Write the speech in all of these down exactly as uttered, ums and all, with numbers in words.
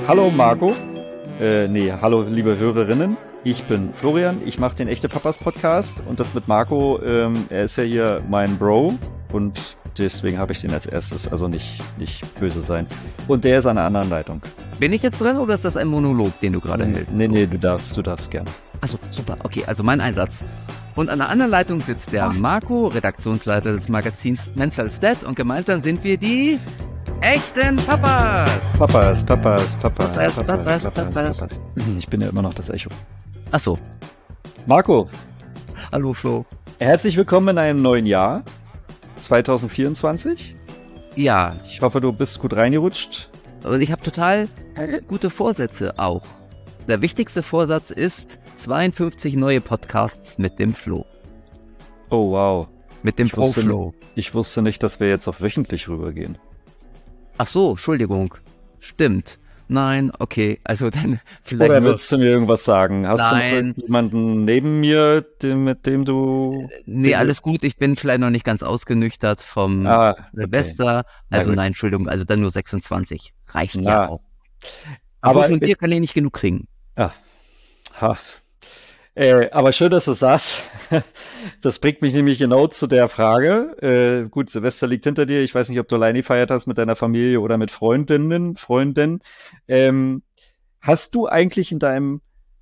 Hallo Marco. Äh, nee, hallo liebe Hörerinnen. Ich bin Florian, ich mache den Echte Papas Podcast und das mit Marco, ähm, er ist ja hier mein Bro und deswegen habe ich den als erstes, also nicht, nicht böse sein. Und der ist an einer anderen Leitung. Bin ich jetzt dran oder ist das ein Monolog, den du gerade hältst? Nee, nee, du darfst, du darfst gerne. Achso, super, okay, also mein Einsatz. Und an der anderen Leitung sitzt der Marco, Redaktionsleiter des Magazins Mental Stat und gemeinsam sind wir die echten Papas. Papas, Papas, Papas, Papas, Papas, Papas, Papas. Ich bin ja immer noch das Echo. Achso. Marco. Hallo Flo. Herzlich willkommen in einem neuen Jahr. zwanzig vierundzwanzig. Ja. Ich hoffe, du bist gut reingerutscht. Und ich habe total gute Vorsätze auch. Der wichtigste Vorsatz ist zweiundfünfzig neue Podcasts mit dem Flo. Oh wow. Mit dem ich wusste, Flo. Ich wusste nicht, dass wir jetzt auf wöchentlich rübergehen. Ach so, Entschuldigung. Stimmt. Nein, okay, also dann vielleicht. Oder nur... willst du mir irgendwas sagen? Hast Nein. du jemanden neben mir, dem, mit dem du... Nee, alles gut, ich bin vielleicht noch nicht ganz ausgenüchtert vom ah, Silvester. Okay. Also nein, Entschuldigung, also dann nur sechsundzwanzig. Reicht Na. ja auch. Aber, Aber von dir kann ich nicht genug kriegen. Ja, Hass. Äh, aber schön, dass du es sagst. Das bringt mich nämlich genau zu der Frage. Äh, gut, Silvester liegt hinter dir. Ich weiß nicht, ob du alleine gefeiert hast mit deiner Familie oder mit Freundinnen, Freunden. Ähm, hast du eigentlich in deinem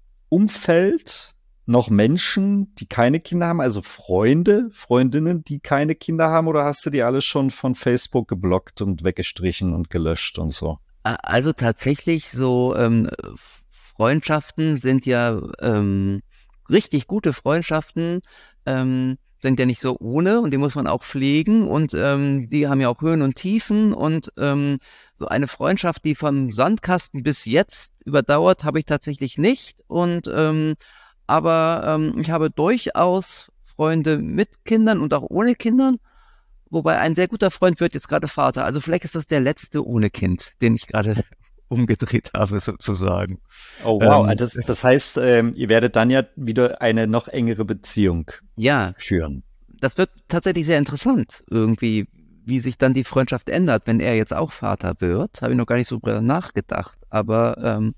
Umfeld noch Menschen, die keine Kinder haben? Also Freunde, Freundinnen, die keine Kinder haben? Oder hast du die alle schon von Facebook geblockt und weggestrichen und gelöscht und so? Also tatsächlich so ähm, Freundschaften sind ja ähm, richtig gute Freundschaften, ähm, sind ja nicht so ohne und die muss man auch pflegen und ähm, die haben ja auch Höhen und Tiefen und ähm, so eine Freundschaft, die vom Sandkasten bis jetzt überdauert, habe ich tatsächlich nicht und ähm, aber ähm, ich habe durchaus Freunde mit Kindern und auch ohne Kindern, wobei ein sehr guter Freund wird jetzt gerade Vater, also vielleicht ist das der letzte ohne Kind, den ich gerade umgedreht habe sozusagen. Oh wow, ähm, das, das heißt, ähm, ihr werdet dann ja wieder eine noch engere Beziehung ja, führen. Das wird tatsächlich sehr interessant, irgendwie, wie sich dann die Freundschaft ändert, wenn er jetzt auch Vater wird. Habe ich noch gar nicht so drüber nachgedacht, aber ähm,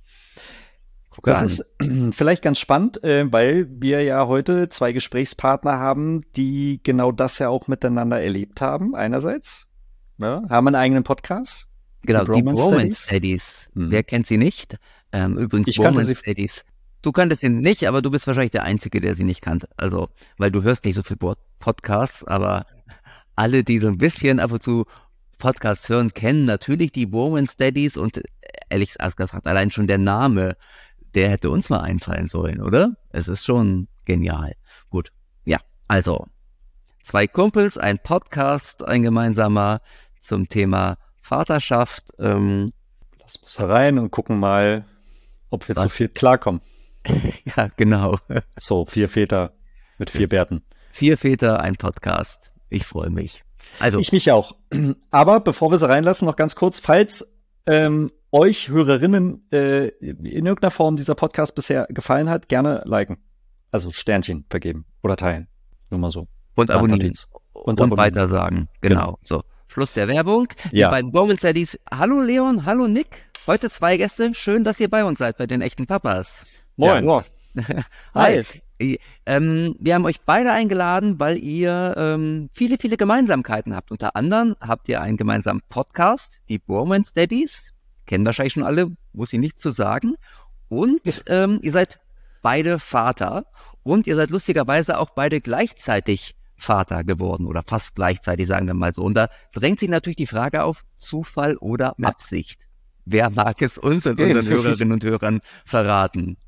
das ist vielleicht ganz spannend, äh, weil wir ja heute zwei Gesprächspartner haben, die genau das ja auch miteinander erlebt haben, einerseits. Ja, haben einen eigenen Podcast. Genau, die Bromance Daddies. Hm. Wer kennt sie nicht? Ähm, übrigens, Bromance Daddies. Du kanntest sie nicht, aber du bist wahrscheinlich der Einzige, der sie nicht kannte. Also, weil du hörst nicht so viel Podcasts, aber alle, die so ein bisschen ab und zu Podcasts hören, kennen natürlich die Bromance Daddies und ehrlich gesagt, allein schon der Name, der hätte uns mal einfallen sollen, oder? Es ist schon genial. Gut, ja, also zwei Kumpels, ein Podcast, ein gemeinsamer zum Thema Vaterschaft. Ähm, Lass uns herein und gucken mal, ob wir was? zu viel klarkommen. Ja, genau. So, vier Väter mit vier Bärten. Vier Väter, ein Podcast. Ich freue mich. Also ich mich auch. Aber bevor wir sie reinlassen, noch ganz kurz, falls ähm, euch Hörerinnen äh, in irgendeiner Form dieser Podcast bisher gefallen hat, gerne liken. Also Sternchen vergeben oder teilen. Nur mal so. Und abonnieren. Und, und weitersagen. Genau. genau. So. Schluss der Werbung. Die ja. beiden Bromance Daddies. Hallo Leon, hallo Nick. Heute zwei Gäste. Schön, dass ihr bei uns seid, bei den echten Papas. Moin. Ja. Hi. Hi. Ähm, wir haben euch beide eingeladen, weil ihr ähm, viele, viele Gemeinsamkeiten habt. Unter anderem habt ihr einen gemeinsamen Podcast, die Bromance Daddies. Kennen wahrscheinlich schon alle, muss ich nichts zu sagen. Und ähm, ihr seid beide Vater. Und ihr seid lustigerweise auch beide gleichzeitig Vater geworden oder fast gleichzeitig, sagen wir mal so. Und da drängt sich natürlich die Frage auf, Zufall oder Absicht. Wer mag es uns und unseren Hörerinnen und Hörern verraten?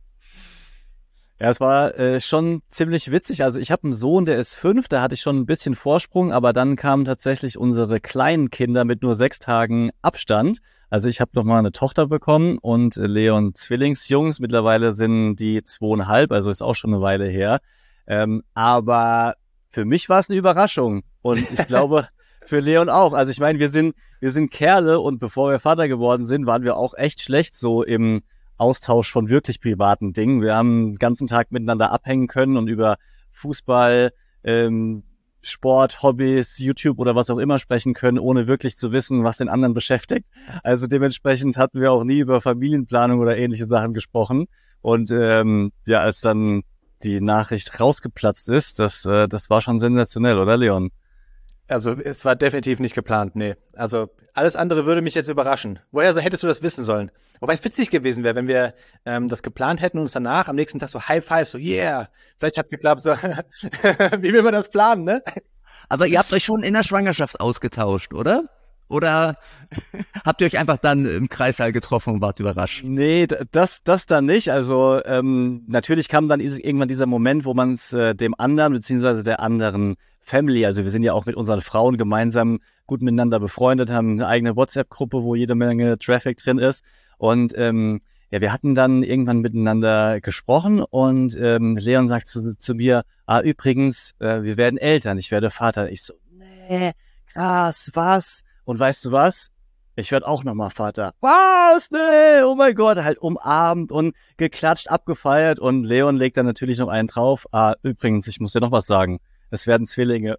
Ja, es war äh, schon ziemlich witzig. Also ich habe einen Sohn, der ist fünf, da hatte ich schon ein bisschen Vorsprung, aber dann kamen tatsächlich unsere kleinen Kinder mit nur sechs Tagen Abstand. Also ich habe noch mal eine Tochter bekommen und Leon Zwillingsjungs. Mittlerweile sind die zweieinhalb, also ist auch schon eine Weile her. Ähm, aber für mich war es eine Überraschung und ich glaube für Leon auch. Also ich meine, wir sind wir sind Kerle und bevor wir Vater geworden sind, waren wir auch echt schlecht so im Austausch von wirklich privaten Dingen. Wir haben den ganzen Tag miteinander abhängen können und über Fußball, ähm, Sport, Hobbys, YouTube oder was auch immer sprechen können, ohne wirklich zu wissen, was den anderen beschäftigt. Also dementsprechend hatten wir auch nie über Familienplanung oder ähnliche Sachen gesprochen. Und ähm, ja, als dann die Nachricht rausgeplatzt ist, das, äh, das war schon sensationell, oder Leon? Also es war definitiv nicht geplant, nee. Also alles andere würde mich jetzt überraschen. Woher so hättest du das wissen sollen? Wobei es witzig gewesen wäre, wenn wir ähm, das geplant hätten und uns danach am nächsten Tag so High Five, so yeah, vielleicht hat's geklappt, so wie will man das planen, ne? Aber ihr habt euch schon in der Schwangerschaft ausgetauscht, oder? Oder habt ihr euch einfach dann im Kreissaal getroffen und wart überrascht? Nee, das das dann nicht. Also ähm, natürlich kam dann irgendwann dieser Moment, wo man es äh, dem anderen beziehungsweise der anderen Family, also wir sind ja auch mit unseren Frauen gemeinsam gut miteinander befreundet, haben eine eigene WhatsApp-Gruppe, wo jede Menge Traffic drin ist. Und ähm, ja, wir hatten dann irgendwann miteinander gesprochen und ähm, Leon sagt zu, zu mir, ah, übrigens, äh, wir werden Eltern, ich werde Vater. Ich so, nee, krass, was? Und weißt du was? Ich werde auch nochmal Vater. Was? Nee, oh mein Gott, halt umarmt und geklatscht, abgefeiert und Leon legt dann natürlich noch einen drauf. Ah, übrigens, ich muss dir noch was sagen. Es werden Zwillinge.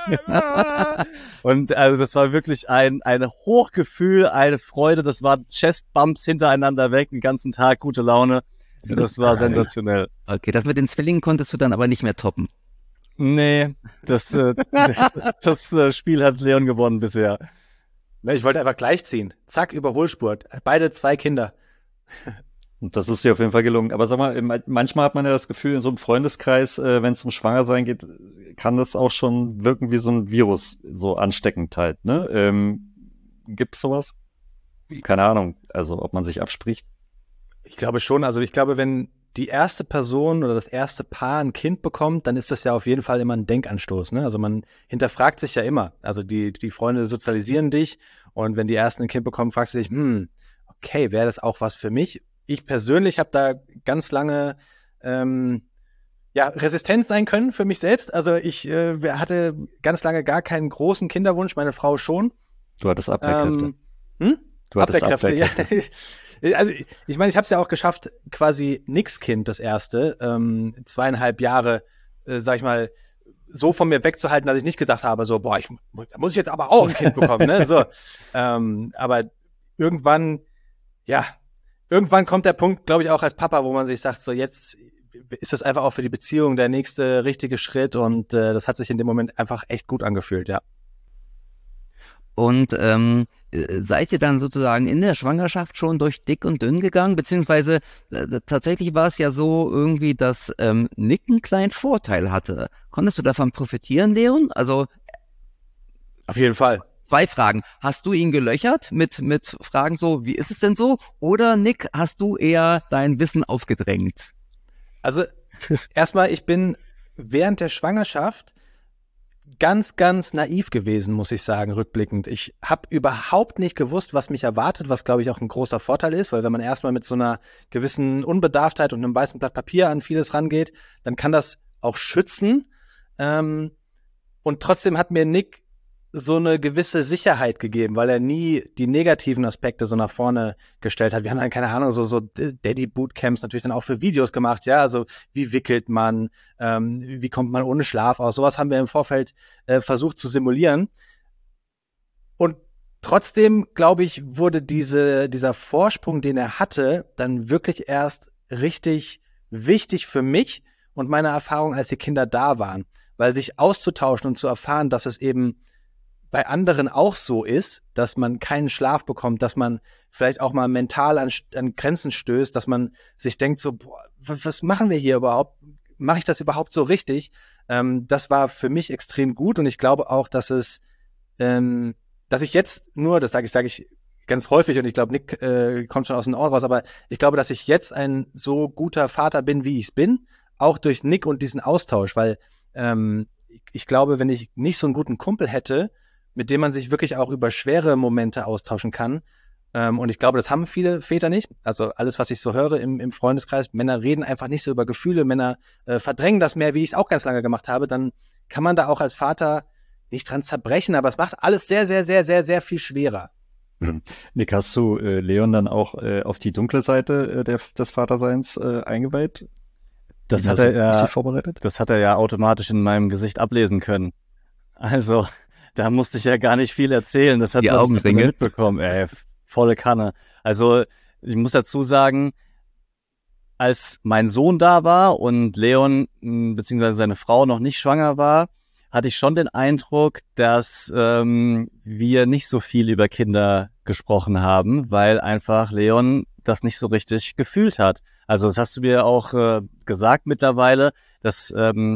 Und also das war wirklich ein, ein Hochgefühl, eine Freude. Das waren Chestbumps hintereinander weg, den ganzen Tag, gute Laune. Das war sensationell. Okay, das mit den Zwillingen konntest du dann aber nicht mehr toppen. Nee, das, äh, das äh, Spiel hat Leon gewonnen bisher. Ich wollte einfach gleichziehen. Zack, Überholspur. Beide zwei Kinder. Und das ist dir auf jeden Fall gelungen. Aber sag mal, manchmal hat man ja das Gefühl, in so einem Freundeskreis, äh, wenn es um Schwangersein geht, kann das auch schon wirken wie so ein Virus, so ansteckend halt, ne? Ähm, gibt's sowas? Keine Ahnung, also ob man sich abspricht. Ich glaube schon, also ich glaube, wenn die erste Person oder das erste Paar ein Kind bekommt, dann ist das ja auf jeden Fall immer ein Denkanstoß, ne? Also man hinterfragt sich ja immer. Also die, die Freunde sozialisieren dich und wenn die ersten ein Kind bekommen, fragst du dich, hm, okay, wäre das auch was für mich? Ich persönlich habe da ganz lange ähm, ja resistent sein können für mich selbst. Also ich äh, hatte ganz lange gar keinen großen Kinderwunsch, meine Frau schon. Du hattest Abwehrkräfte. Ähm, hm? Du hattest Abwehrkräfte. Abwehrkräfte. Ja. Also ich meine, ich habe es ja auch geschafft, quasi nix Kind, das erste, ähm, zweieinhalb Jahre, äh, sag ich mal, so von mir wegzuhalten, dass ich nicht gedacht habe, so, boah, ich da muss ich jetzt aber auch ein Kind bekommen, ne? So, ähm, aber irgendwann, ja, irgendwann kommt der Punkt, glaube ich, auch als Papa, wo man sich sagt, so jetzt ist das einfach auch für die Beziehung der nächste richtige Schritt und äh, das hat sich in dem Moment einfach echt gut angefühlt, ja. Und ähm, seid ihr dann sozusagen in der Schwangerschaft schon durch dick und dünn gegangen? Beziehungsweise äh, tatsächlich war es ja so irgendwie, dass ähm, Nick einen kleinen Vorteil hatte. Konntest du davon profitieren, Leon? Also auf jeden Fall. Zwei Fragen. Hast du ihn gelöchert mit mit Fragen so, wie ist es denn so? Oder Nick, hast du eher dein Wissen aufgedrängt? Also erstmal, ich bin während der Schwangerschaft ganz, ganz naiv gewesen, muss ich sagen, rückblickend. Ich habe überhaupt nicht gewusst, was mich erwartet, was, glaube ich, auch ein großer Vorteil ist, weil wenn man erstmal mit so einer gewissen Unbedarftheit und einem weißen Blatt Papier an vieles rangeht, dann kann das auch schützen. Ähm, und trotzdem hat mir Nick so eine gewisse Sicherheit gegeben, weil er nie die negativen Aspekte so nach vorne gestellt hat. Wir haben dann, keine Ahnung, so, so Daddy-Bootcamps natürlich dann auch für Videos gemacht, ja, also wie wickelt man, ähm, wie kommt man ohne Schlaf aus, sowas haben wir im Vorfeld äh, versucht zu simulieren. Und trotzdem, glaube ich, wurde diese, dieser Vorsprung, den er hatte, dann wirklich erst richtig wichtig für mich und meine Erfahrung, als die Kinder da waren, weil sich auszutauschen und zu erfahren, dass es eben bei anderen auch so ist, dass man keinen Schlaf bekommt, dass man vielleicht auch mal mental an, an Grenzen stößt, dass man sich denkt so, boah, was machen wir hier überhaupt? Mache ich das überhaupt so richtig? Ähm, das war für mich extrem gut und ich glaube auch, dass es, ähm, dass ich jetzt nur, das sage ich, sage ich ganz häufig und ich glaube, Nick äh, kommt schon aus den Ohren raus, aber ich glaube, dass ich jetzt ein so guter Vater bin, wie ich es bin, auch durch Nick und diesen Austausch, weil ähm, ich glaube, wenn ich nicht so einen guten Kumpel hätte, mit dem man sich wirklich auch über schwere Momente austauschen kann. Ähm, und ich glaube, das haben viele Väter nicht. Also alles, was ich so höre im, im Freundeskreis, Männer reden einfach nicht so über Gefühle, Männer äh, verdrängen das mehr, wie ich es auch ganz lange gemacht habe. Dann kann man da auch als Vater nicht dran zerbrechen, aber es macht alles sehr, sehr, sehr, sehr, sehr viel schwerer. Mhm. Nick, hast du äh, Leon dann auch äh, auf die dunkle Seite äh, der, des Vaterseins äh, eingeweiht? Das hat, er, ja, das hat er ja automatisch in meinem Gesicht ablesen können. Also, da musste ich ja gar nicht viel erzählen. Das hat Die man das Augenringe. mitbekommen. Ey, volle Kanne. Also, ich muss dazu sagen, als mein Sohn da war und Leon mh, beziehungsweise seine Frau noch nicht schwanger war, hatte ich schon den Eindruck, dass ähm, wir nicht so viel über Kinder gesprochen haben, weil einfach Leon das nicht so richtig gefühlt hat. Also das hast du mir auch äh, gesagt mittlerweile. Das ähm,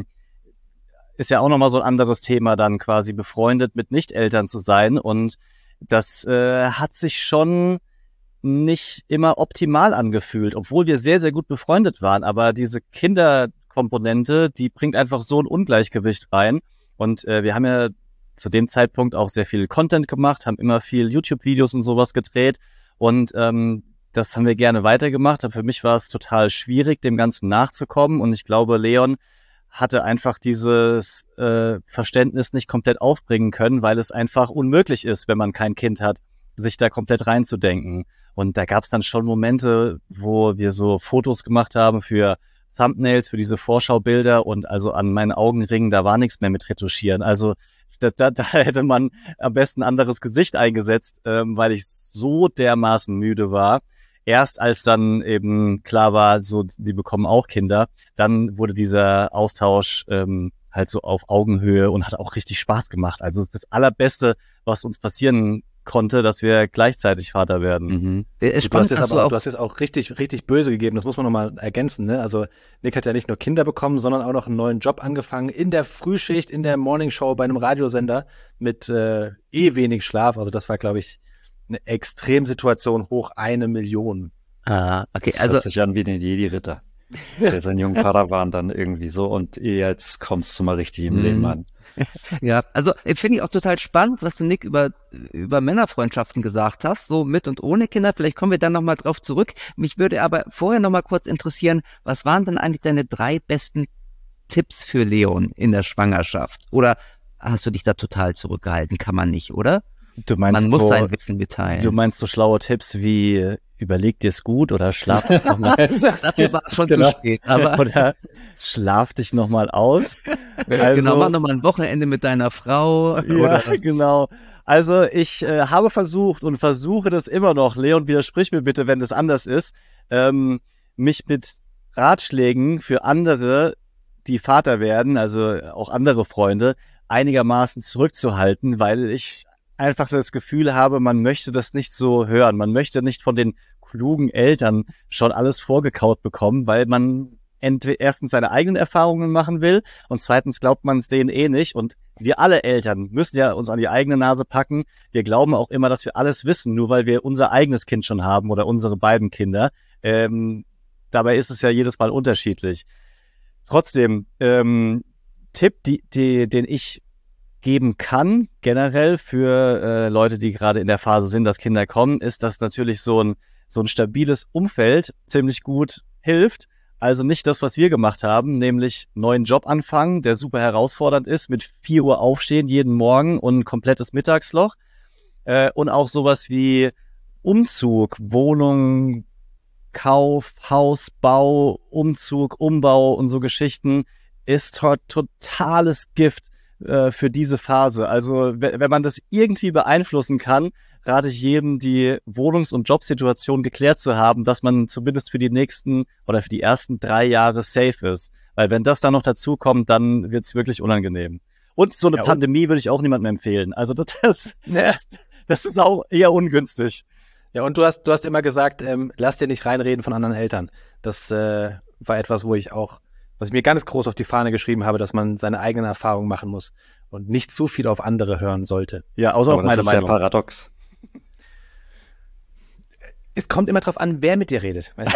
ist ja auch nochmal so ein anderes Thema, dann quasi befreundet mit Nicht-Eltern zu sein. Und das äh, hat sich schon nicht immer optimal angefühlt, obwohl wir sehr, sehr gut befreundet waren. Aber diese Kinderkomponente, die bringt einfach so ein Ungleichgewicht rein. Und äh, wir haben ja zu dem Zeitpunkt auch sehr viel Content gemacht, haben immer viel YouTube-Videos und sowas gedreht. Und ähm, das haben wir gerne weitergemacht. Aber für mich war es total schwierig, dem Ganzen nachzukommen. Und ich glaube, Leon hatte einfach dieses äh, Verständnis nicht komplett aufbringen können, weil es einfach unmöglich ist, wenn man kein Kind hat, sich da komplett reinzudenken. Und da gab es dann schon Momente, wo wir so Fotos gemacht haben für Thumbnails, für diese Vorschaubilder und also an meinen Augenringen, da war nichts mehr mit Retuschieren. Also da, da, da hätte man am besten ein anderes Gesicht eingesetzt, ähm, weil ich so dermaßen müde war. Erst als dann eben klar war, so die bekommen auch Kinder, dann wurde dieser Austausch ähm, halt so auf Augenhöhe und hat auch richtig Spaß gemacht. Also es ist das Allerbeste, was uns passieren konnte, dass wir gleichzeitig Vater werden. Mhm. Äh, Du hast, Spannend, jetzt hast aber, du auch, auch du hast jetzt auch richtig, richtig böse gegeben. Das muss man nochmal ergänzen. Ne? Also Nick hat ja nicht nur Kinder bekommen, sondern auch noch einen neuen Job angefangen in der Frühschicht, in der Morningshow bei einem Radiosender mit äh, eh wenig Schlaf. Also das war, glaube ich, eine Extremsituation hoch eine Million. Ah, okay, Das also hört sich an wie ein Jedi-Ritter, der seinen jungen Padawan dann irgendwie so und jetzt kommst du mal richtig im Mhm. Leben an. ja, also äh, finde ich auch total spannend, was du, Nick, über über Männerfreundschaften gesagt hast, so mit und ohne Kinder. Vielleicht kommen wir dann nochmal drauf zurück. Mich würde aber vorher nochmal kurz interessieren, was waren denn eigentlich deine drei besten Tipps für Leon in der Schwangerschaft? Oder hast du dich da total zurückgehalten? Kann man nicht, oder? Du meinst Man muss so, sein Wissen mitteilen. du meinst so schlaue Tipps wie überleg dir's gut oder schlaf dich noch mal Dafür war es schon Genau. zu spät. Aber oder schlaf dich noch mal aus. Also, genau, mach nochmal ein Wochenende mit deiner Frau. ja, Oder, genau. Also ich äh, habe versucht und versuche das immer noch, Leon, widersprich mir bitte, wenn das anders ist, ähm, mich mit Ratschlägen für andere, die Vater werden, also auch andere Freunde, einigermaßen zurückzuhalten, weil ich einfach das Gefühl habe, man möchte das nicht so hören. Man möchte nicht von den klugen Eltern schon alles vorgekaut bekommen, weil man entweder erstens seine eigenen Erfahrungen machen will und zweitens glaubt man es denen eh nicht. Und wir alle Eltern müssen ja uns an die eigene Nase packen. Wir glauben auch immer, dass wir alles wissen, nur weil wir unser eigenes Kind schon haben oder unsere beiden Kinder. Ähm, dabei ist es ja jedes Mal unterschiedlich. Trotzdem, ähm, Tipp, die, die, den ich geben kann, generell für äh, Leute, die gerade in der Phase sind, dass Kinder kommen, ist, dass natürlich so ein so ein stabiles Umfeld ziemlich gut hilft. Also nicht das, was wir gemacht haben, nämlich neuen Job anfangen, der super herausfordernd ist, mit vier Uhr aufstehen jeden Morgen und ein komplettes Mittagsloch. Äh, und auch sowas wie Umzug, Wohnung, Kauf, Hausbau, Umzug, Umbau und so Geschichten ist to- totales Gift äh, für diese Phase. Also w- wenn man das irgendwie beeinflussen kann, rate ich jedem, die Wohnungs- und Jobsituation geklärt zu haben, dass man zumindest für die nächsten oder für die ersten drei Jahre safe ist. Weil wenn das dann noch dazu kommt, dann wird's wirklich unangenehm. Und so eine Ja, und- Pandemie würde ich auch niemandem empfehlen. Also das, das, Ja. das ist auch eher ungünstig. Ja, und du hast, du hast immer gesagt, ähm, lass dir nicht reinreden von anderen Eltern. Das äh, war etwas, wo ich auch, was ich mir ganz groß auf die Fahne geschrieben habe, dass man seine eigenen Erfahrungen machen muss und nicht zu viel auf andere hören sollte. Ja, außer Aber auf das meine ist ja Meinung. paradox. Es kommt immer drauf an, wer mit dir redet, weißt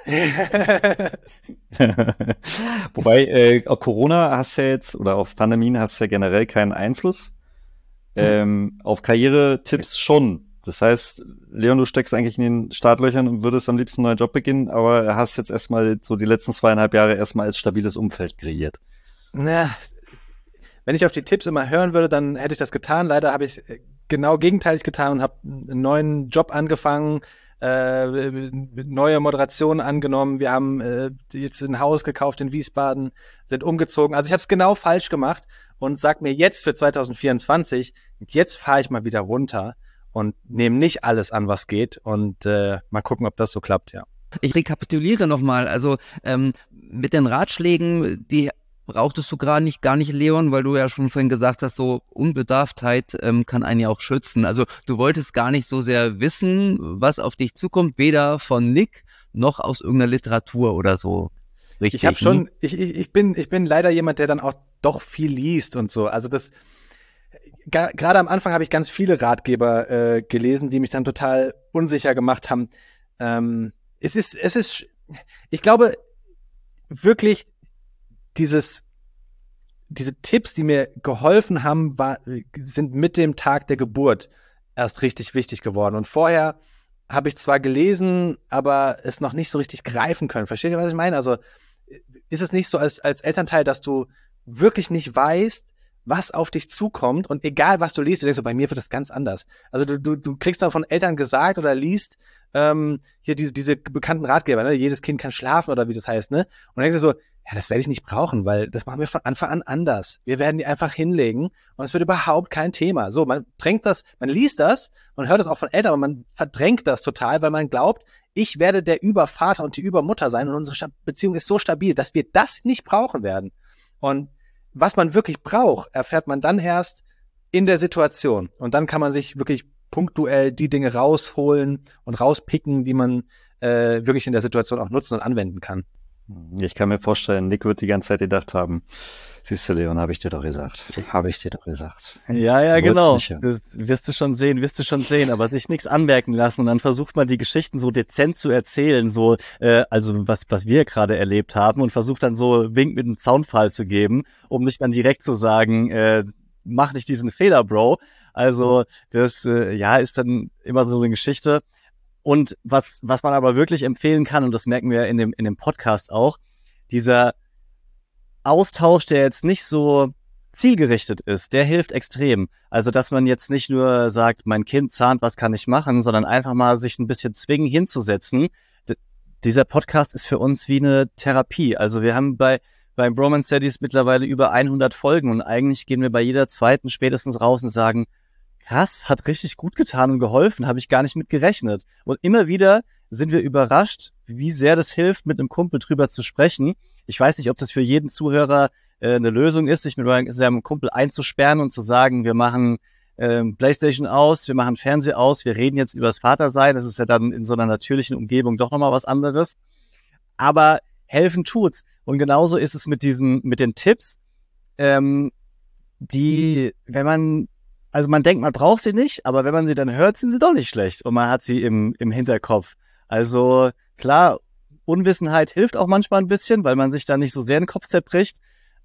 du? Wobei, äh, auf Corona hast du ja jetzt, oder auf Pandemien hast du ja generell keinen Einfluss. Ähm, auf Karrieretipps schon. Das heißt, Leon, du steckst eigentlich in den Startlöchern und würdest am liebsten einen neuen Job beginnen, aber hast jetzt erstmal so die letzten zweieinhalb Jahre erstmal als stabiles Umfeld kreiert. Na, wenn ich auf die Tipps immer hören würde, dann hätte ich das getan. Leider habe ich genau gegenteilig getan und habe einen neuen Job angefangen, äh, neue Moderation angenommen. Wir haben äh, jetzt ein Haus gekauft in Wiesbaden, sind umgezogen. Also ich habe es genau falsch gemacht und sag mir jetzt für zwanzig vierundzwanzig, jetzt fahre ich mal wieder runter und nehme nicht alles an, was geht und äh, mal gucken, ob das so klappt, ja. Ich rekapituliere nochmal, also ähm, mit den Ratschlägen, die brauchtest du gerade nicht, gar nicht, Leon, weil du ja schon vorhin gesagt hast, so Unbedarftheit ähm, kann einen ja auch schützen. Also du wolltest gar nicht so sehr wissen, was auf dich zukommt, weder von Nick noch aus irgendeiner Literatur oder so. Richtig, ich habe schon, ne? ich, ich, ich bin, ich bin leider jemand, der dann auch doch viel liest und so. Also das, gerade am Anfang habe ich ganz viele Ratgeber äh, gelesen, die mich dann total unsicher gemacht haben. Ähm, es ist, es ist, ich glaube wirklich, dieses, diese Tipps, die mir geholfen haben, war, sind mit dem Tag der Geburt erst richtig wichtig geworden. Und vorher habe ich zwar gelesen, aber es noch nicht so richtig greifen können. Versteht ihr, was ich meine? Also ist es nicht so als, als Elternteil, dass du wirklich nicht weißt, was auf dich zukommt und egal, was du liest, du denkst so, bei mir wird das ganz anders. Also du, du, du kriegst dann von Eltern gesagt oder liest ähm, hier diese, diese bekannten Ratgeber, ne? Jedes Kind kann schlafen oder wie das heißt, ne? Und dann denkst du so, ja, das werde ich nicht brauchen, weil das machen wir von Anfang an anders. Wir werden die einfach hinlegen und es wird überhaupt kein Thema. So, man drängt das, man liest das, man hört das auch von Eltern, aber man verdrängt das total, weil man glaubt, ich werde der Übervater und die Übermutter sein und unsere Beziehung ist so stabil, dass wir das nicht brauchen werden. Und was man wirklich braucht, erfährt man dann erst in der Situation. Und dann kann man sich wirklich punktuell die Dinge rausholen und rauspicken, die man äh, wirklich in der Situation auch nutzen und anwenden kann. Ich kann mir vorstellen, Nick wird die ganze Zeit gedacht haben, siehst du, Leon, habe ich dir doch gesagt. Habe ich dir doch gesagt. Ja, ja, Du genau. wolltest nicht hören. Das wirst du schon sehen, wirst du schon sehen, aber sich nichts anmerken lassen und dann versucht man die Geschichten so dezent zu erzählen, so, äh, also was, was wir gerade erlebt haben und versucht dann so Wink mit einem Zaunpfahl zu geben, um nicht dann direkt zu sagen, äh, mach nicht diesen Fehler, Bro. Also, das, äh, ja, ist dann immer so eine Geschichte. Und was, was man aber wirklich empfehlen kann, und das merken wir in dem, in dem Podcast auch, dieser Austausch, der jetzt nicht so zielgerichtet ist, der hilft extrem. Also, dass man jetzt nicht nur sagt, mein Kind zahnt, was kann ich machen, sondern einfach mal sich ein bisschen zwingen hinzusetzen. D- dieser Podcast ist für uns wie eine Therapie. Also, wir haben bei, bei Bromance Studies mittlerweile über hundert Folgen und eigentlich gehen wir bei jeder zweiten spätestens raus und sagen, krass, hat richtig gut getan und geholfen, habe ich gar nicht mit gerechnet. Und immer wieder sind wir überrascht, wie sehr das hilft, mit einem Kumpel drüber zu sprechen. Ich weiß nicht, ob das für jeden Zuhörer äh, eine Lösung ist, sich mit seinem Kumpel einzusperren und zu sagen, wir machen ähm, PlayStation aus, wir machen Fernseher aus, wir reden jetzt über das Vatersein. Das ist ja dann in so einer natürlichen Umgebung doch nochmal was anderes. Aber helfen tut's. Und genauso ist es mit diesen, mit den Tipps, ähm, die, wenn man Also man denkt, man braucht sie nicht, aber wenn man sie dann hört, sind sie doch nicht schlecht und man hat sie im, im Hinterkopf. Also klar, Unwissenheit hilft auch manchmal ein bisschen, weil man sich dann nicht so sehr den Kopf zerbricht,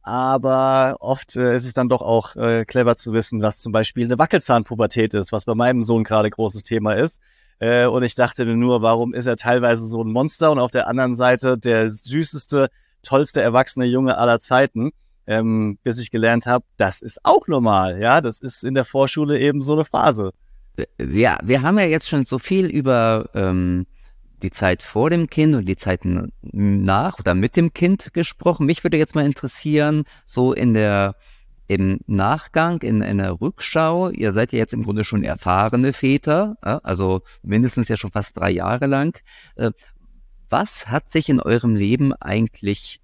aber oft äh, ist es dann doch auch äh, clever zu wissen, was zum Beispiel eine Wackelzahnpubertät ist, was bei meinem Sohn gerade großes Thema ist. Äh, und ich dachte mir nur, warum ist er teilweise so ein Monster und auf der anderen Seite der süßeste, tollste erwachsene Junge aller Zeiten. Ähm, bis ich gelernt habe, das ist auch normal, ja, das ist in der Vorschule eben so eine Phase. Ja, wir haben ja jetzt schon so viel über ähm, die Zeit vor dem Kind und die Zeit nach oder mit dem Kind gesprochen. Mich würde jetzt mal interessieren, so in der im Nachgang, in einer Rückschau, ihr seid ja jetzt im Grunde schon erfahrene Väter, ja, also mindestens ja schon fast drei Jahre lang. Äh, was hat sich in eurem Leben eigentlich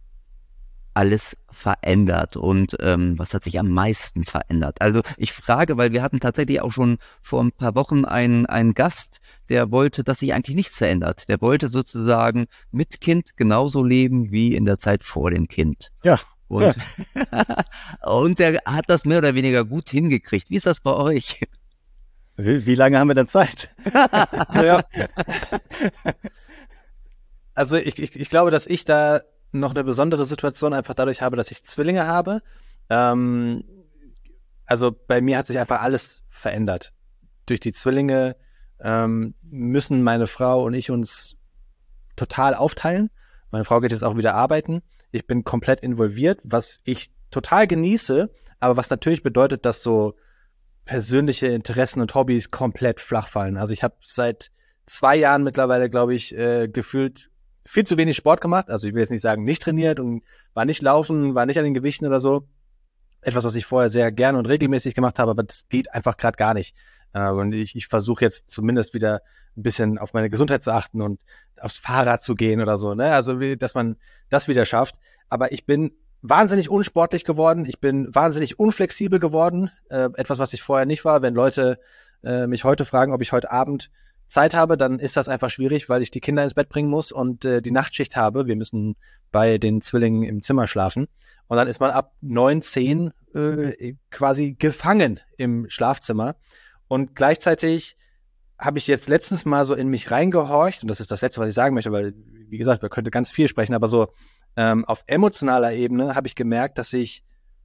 alles verändert und ähm, was hat sich am meisten verändert? Also ich frage, weil wir hatten tatsächlich auch schon vor ein paar Wochen einen, einen Gast, der wollte, dass sich eigentlich nichts verändert. Der wollte sozusagen mit Kind genauso leben wie in der Zeit vor dem Kind. Ja. Und, ja. Und der hat das mehr oder weniger gut hingekriegt. Wie ist das bei euch? Wie, wie lange haben wir denn Zeit? Ja. Also ich, ich, ich glaube, dass ich da noch eine besondere Situation einfach dadurch habe, dass ich Zwillinge habe. Ähm, also bei mir hat sich einfach alles verändert. Durch die Zwillinge ähm, müssen meine Frau und ich uns total aufteilen. Meine Frau geht jetzt auch wieder arbeiten. Ich bin komplett involviert, was ich total genieße, aber was natürlich bedeutet, dass so persönliche Interessen und Hobbys komplett flach fallen. Also ich habe seit zwei Jahren mittlerweile, glaube ich, äh, gefühlt viel zu wenig Sport gemacht. Also ich will jetzt nicht sagen, nicht trainiert und war nicht laufen, war nicht an den Gewichten oder so. etwas, was ich vorher sehr gerne und regelmäßig gemacht habe, aber das geht einfach gerade gar nicht. Äh, und ich, ich versuche jetzt zumindest wieder ein bisschen auf meine Gesundheit zu achten und aufs Fahrrad zu gehen oder so, ne? Also, wie, dass man das wieder schafft. Aber ich bin wahnsinnig unsportlich geworden. Ich bin wahnsinnig unflexibel geworden. Äh, etwas, was ich vorher nicht war. Wenn Leute äh, mich heute fragen, ob ich heute Abend Zeit habe, dann ist das einfach schwierig, weil ich die Kinder ins Bett bringen muss und äh, die Nachtschicht habe. Wir müssen bei den Zwillingen im Zimmer schlafen. Und dann ist man ab neun, zehn äh, quasi gefangen im Schlafzimmer. Und gleichzeitig habe ich jetzt letztens mal so in mich reingehorcht, und das ist das Letzte, was ich sagen möchte, weil, wie gesagt, wir könnten ganz viel sprechen, aber so ähm, auf emotionaler Ebene habe ich gemerkt, dass ich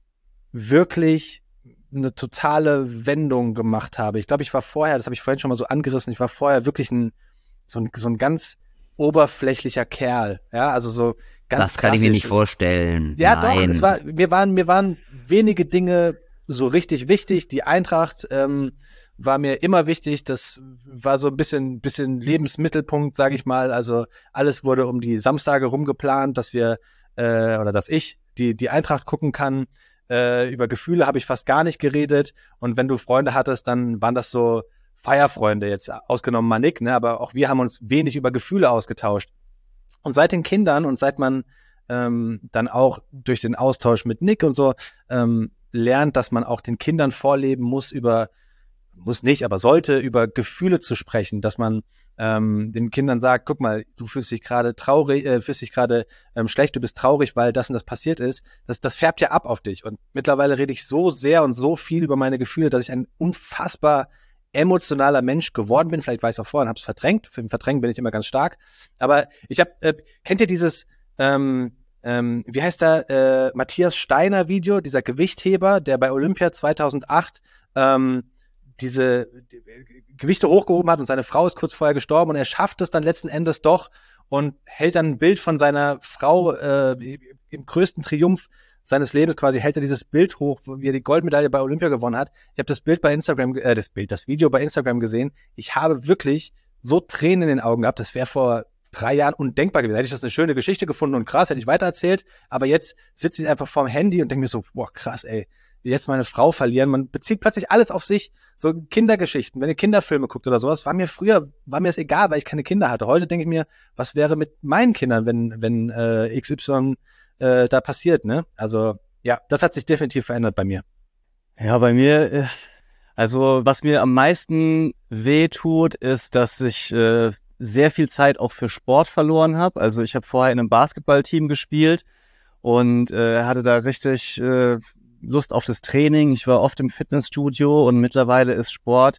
wirklich eine totale Wendung gemacht habe. Ich glaube, ich war vorher, das habe ich vorhin schon mal so angerissen, ich war vorher wirklich ein so ein, so ein ganz oberflächlicher Kerl, ja, also so ganz Das kann ich mir nicht klassisch. vorstellen. Ja, Nein. doch, es war, mir waren, mir waren wenige Dinge so richtig wichtig. Die Eintracht ähm, war mir immer wichtig. Das war so ein bisschen, bisschen Lebensmittelpunkt, sage ich mal. Also alles wurde um die Samstage rumgeplant, dass wir äh, oder dass ich die die Eintracht gucken kann. Äh, über Gefühle habe ich fast gar nicht geredet. Und wenn du Freunde hattest, dann waren das so Feierfreunde, jetzt ausgenommen mal Nick, ne? Aber auch wir haben uns wenig über Gefühle ausgetauscht. Und seit den Kindern und seit man ähm, dann auch durch den Austausch mit Nick und so ähm, lernt, dass man auch den Kindern vorleben muss, über, muss nicht, aber sollte, über Gefühle zu sprechen, dass man ähm, den Kindern sagt, guck mal, du fühlst dich gerade traurig, äh, fühlst dich gerade ähm, schlecht, du bist traurig, weil das und das passiert ist, das, das färbt ja ab auf dich. Und mittlerweile rede ich so sehr und so viel über meine Gefühle, dass ich ein unfassbar emotionaler Mensch geworden bin. Vielleicht war ich es auch vorher und habe es verdrängt. Für den Verdrängen bin ich immer ganz stark. Aber ich habe, äh, kennt ihr dieses, ähm, ähm, wie heißt der, äh, Matthias Steiner Video, dieser Gewichtheber, der bei Olympia zweitausendacht ähm, diese die, Gewichte hochgehoben hat und seine Frau ist kurz vorher gestorben und er schafft es dann letzten Endes doch und hält dann ein Bild von seiner Frau äh, im größten Triumph seines Lebens, quasi hält er dieses Bild hoch, wie er die Goldmedaille bei Olympia gewonnen hat. Ich habe das Bild bei Instagram, äh, das Bild, das Video bei Instagram gesehen. Ich habe wirklich so Tränen in den Augen gehabt. Das wäre vor drei Jahren undenkbar gewesen. Hätte ich das eine schöne Geschichte gefunden und krass, hätte ich weitererzählt. Aber jetzt sitze ich einfach vorm Handy und denke mir so, boah, krass, ey, jetzt meine Frau verlieren. Man bezieht plötzlich alles auf sich. So Kindergeschichten, wenn ihr Kinderfilme guckt oder sowas, war mir früher, war mir es egal, weil ich keine Kinder hatte. Heute denke ich mir, was wäre mit meinen Kindern, wenn, wenn äh, X Y Äh, da passiert, ne? Also, ja, das hat sich definitiv verändert bei mir. Ja, bei mir, äh, also was mir am meisten weh tut, ist, dass ich äh, sehr viel Zeit auch für Sport verloren habe. Also ich habe vorher in einem Basketballteam gespielt und äh, hatte da richtig äh, Lust auf das Training. Ich war oft im Fitnessstudio und mittlerweile ist Sport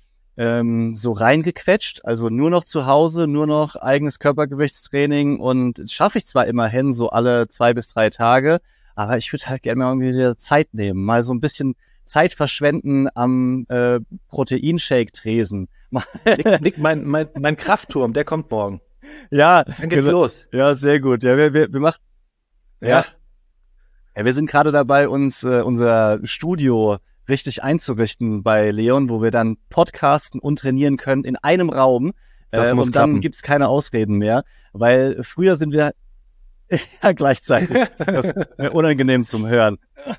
ähm, so reingequetscht, also nur noch zu Hause, nur noch eigenes Körpergewichtstraining und das schaffe ich zwar immerhin so alle zwei bis drei Tage, aber ich würde halt gerne mal irgendwie wieder Zeit nehmen, mal so ein bisschen Zeit verschwenden am äh, Proteinshake-Tresen. Nick, Nick mein, mein, mein Kraftturm, der kommt morgen. Ja, Dann geht's genau. los. Ja, sehr gut. Ja, wir, wir, wir machen. Ja. Ja. Ja, wir sind gerade dabei, uns äh, unser Studio richtig einzurichten bei Leon, wo wir dann podcasten und trainieren können in einem Raum. Das äh, muss und dann klappen. gibt's keine Ausreden mehr, weil früher sind wir ja gleichzeitig. Das ist unangenehm zum Hören.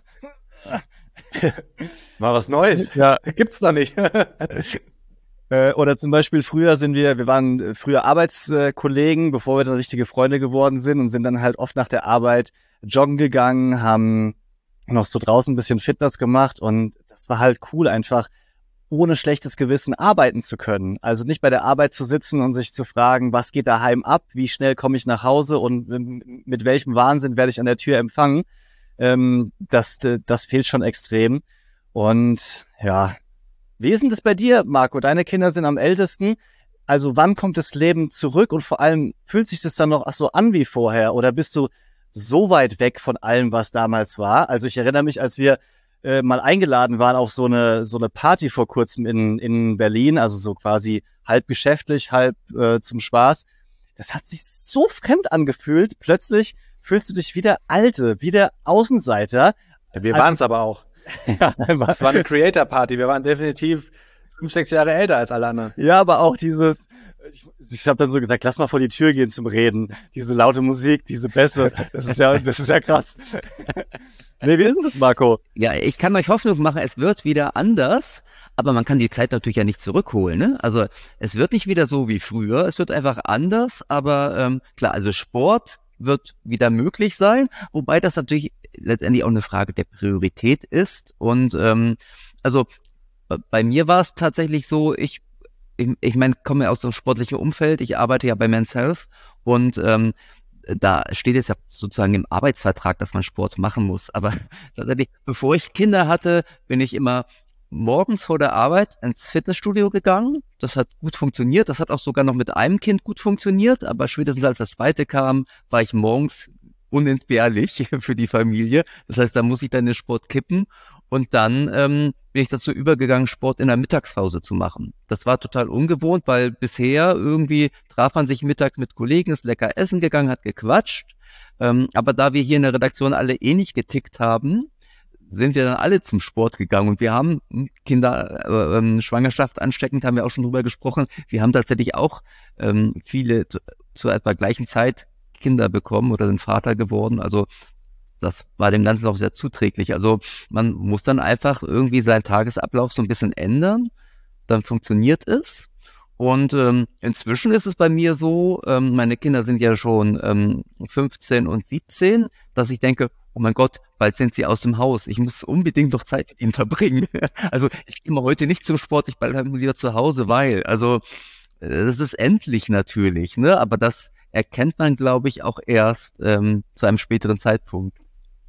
Mal was Neues. Ja. Gibt's doch nicht. Äh, oder zum Beispiel früher sind wir, wir waren früher Arbeitskollegen, bevor wir dann richtige Freunde geworden sind und sind dann halt oft nach der Arbeit joggen gegangen, haben noch so draußen ein bisschen Fitness gemacht und das war halt cool, einfach ohne schlechtes Gewissen arbeiten zu können. Also nicht bei der Arbeit zu sitzen und sich zu fragen, was geht daheim ab, wie schnell komme ich nach Hause und mit welchem Wahnsinn werde ich an der Tür empfangen. Ähm, das, das fehlt schon extrem. Und ja, wie ist denn das bei dir, Marco? Deine Kinder sind am ältesten. Also wann kommt das Leben zurück und vor allem fühlt sich das dann noch ach so an wie vorher oder bist du so weit weg von allem, was damals war? Also ich erinnere mich, als wir äh, mal eingeladen waren auf so eine so eine Party vor kurzem in in Berlin, also so quasi halb geschäftlich, halb äh, zum Spaß. Das hat sich so fremd angefühlt. Plötzlich fühlst du dich wie der Alte, wie der Außenseiter. Ja, wir Also- waren es aber auch. Ja, Es war eine Creator-Party. Wir waren definitiv fünf, sechs Jahre älter als alle anderen. Ja, aber auch dieses, ich, ich habe dann so gesagt, lass mal vor die Tür gehen zum Reden. Diese laute Musik, diese Bässe, das ist ja, das ist ja krass. Nee, wie ist denn das, Marco? Ja, ich kann euch Hoffnung machen, es wird wieder anders, aber man kann die Zeit natürlich ja nicht zurückholen, ne? Also es wird nicht wieder so wie früher, es wird einfach anders, aber ähm, klar, also Sport wird wieder möglich sein, wobei das natürlich letztendlich auch eine Frage der Priorität ist. Und ähm, also bei mir war es tatsächlich so, ich ich, ich meine, komme ja aus dem sportlichen Umfeld, ich arbeite ja bei Men's Health und ähm, da steht jetzt ja sozusagen im Arbeitsvertrag, dass man Sport machen muss. Aber tatsächlich, bevor ich Kinder hatte, bin ich immer morgens vor der Arbeit ins Fitnessstudio gegangen. Das hat gut funktioniert. Das hat auch sogar noch mit einem Kind gut funktioniert. Aber spätestens als das zweite kam, war ich morgens unentbehrlich für die Familie. Das heißt, da muss ich dann den Sport kippen. Und dann ähm, bin ich dazu übergegangen, Sport in der Mittagspause zu machen. Das war total ungewohnt, weil bisher irgendwie traf man sich mittags mit Kollegen, ist lecker essen gegangen, hat gequatscht. Ähm, aber da wir hier in der Redaktion alle eh nicht getickt haben, sind wir dann alle zum Sport gegangen. Und wir haben Kinder, äh, ähm, Schwangerschaft ansteckend, haben wir auch schon drüber gesprochen. Wir haben tatsächlich auch ähm, viele zu, zu etwa gleichen Zeit Kinder bekommen oder sind Vater geworden. Also das war dem Ganzen auch sehr zuträglich. Also man muss dann einfach irgendwie seinen Tagesablauf so ein bisschen ändern, dann funktioniert es. Und ähm, inzwischen ist es bei mir so, ähm, meine Kinder sind ja schon ähm, fünfzehn und siebzehn, dass ich denke, oh mein Gott, bald sind sie aus dem Haus. Ich muss unbedingt noch Zeit mit ihnen verbringen. Also ich gehe mal heute nicht zum Sport, ich bleibe lieber zu Hause, weil, also äh, das ist endlich natürlich, ne? Aber das erkennt man, glaube ich, auch erst ähm, zu einem späteren Zeitpunkt.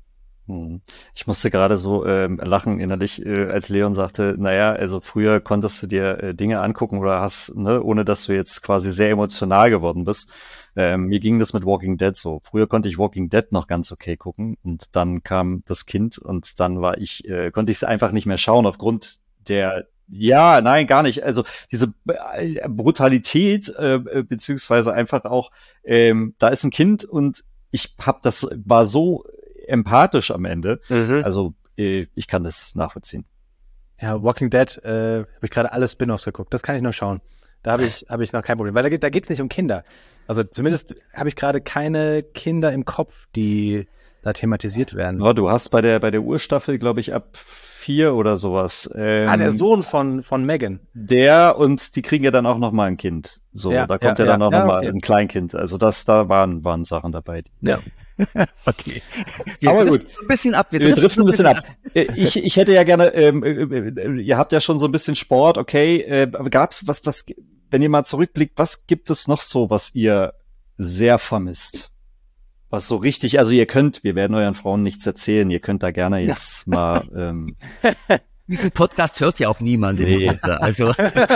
Ich musste gerade so ähm, lachen innerlich, äh, als Leon sagte, naja, also früher konntest du dir äh, Dinge angucken oder hast, ne, ohne dass du jetzt quasi sehr emotional geworden bist. Ähm, mir ging das mit Walking Dead so. Früher konnte ich Walking Dead noch ganz okay gucken und dann kam das Kind und dann war ich, äh, konnte ich es einfach nicht mehr schauen aufgrund der ja, nein, gar nicht. Also diese Brutalität, äh, beziehungsweise einfach auch, ähm, da ist ein Kind und ich hab das, war so empathisch am Ende. Mhm. Also äh, ich kann das nachvollziehen. Ja, Walking Dead, äh, habe ich gerade alle Spin-offs geguckt. Das kann ich noch schauen. Da habe ich habe ich noch kein Problem, weil da geht da geht's nicht um Kinder. Also zumindest habe ich gerade keine Kinder im Kopf, die da thematisiert werden. Ja, du hast bei der bei der Urstaffel, glaube ich, ab vier oder sowas. Ähm, ah, der Sohn von von Megan. Der und die kriegen ja dann auch noch mal ein Kind. So, ja, da kommt ja, ja dann auch ja, noch mal okay. ein Kleinkind. Also das, da waren waren Sachen dabei. Ja. Okay. Wir Aber gut. Ein bisschen ab. Wir, wir driften ein bisschen ab. ab. Ich, ich hätte ja gerne, ähm, äh, ihr habt ja schon so ein bisschen Sport, okay. Äh, aber gab's was, was, wenn ihr mal zurückblickt, was gibt es noch so, was ihr sehr vermisst? Was so richtig, also ihr könnt, wir werden euren Frauen nichts erzählen, ihr könnt da gerne jetzt ja. mal. Ähm, Diesen Podcast hört ja auch niemand. Nee. Also.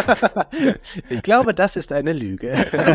Ich glaube, das ist eine Lüge.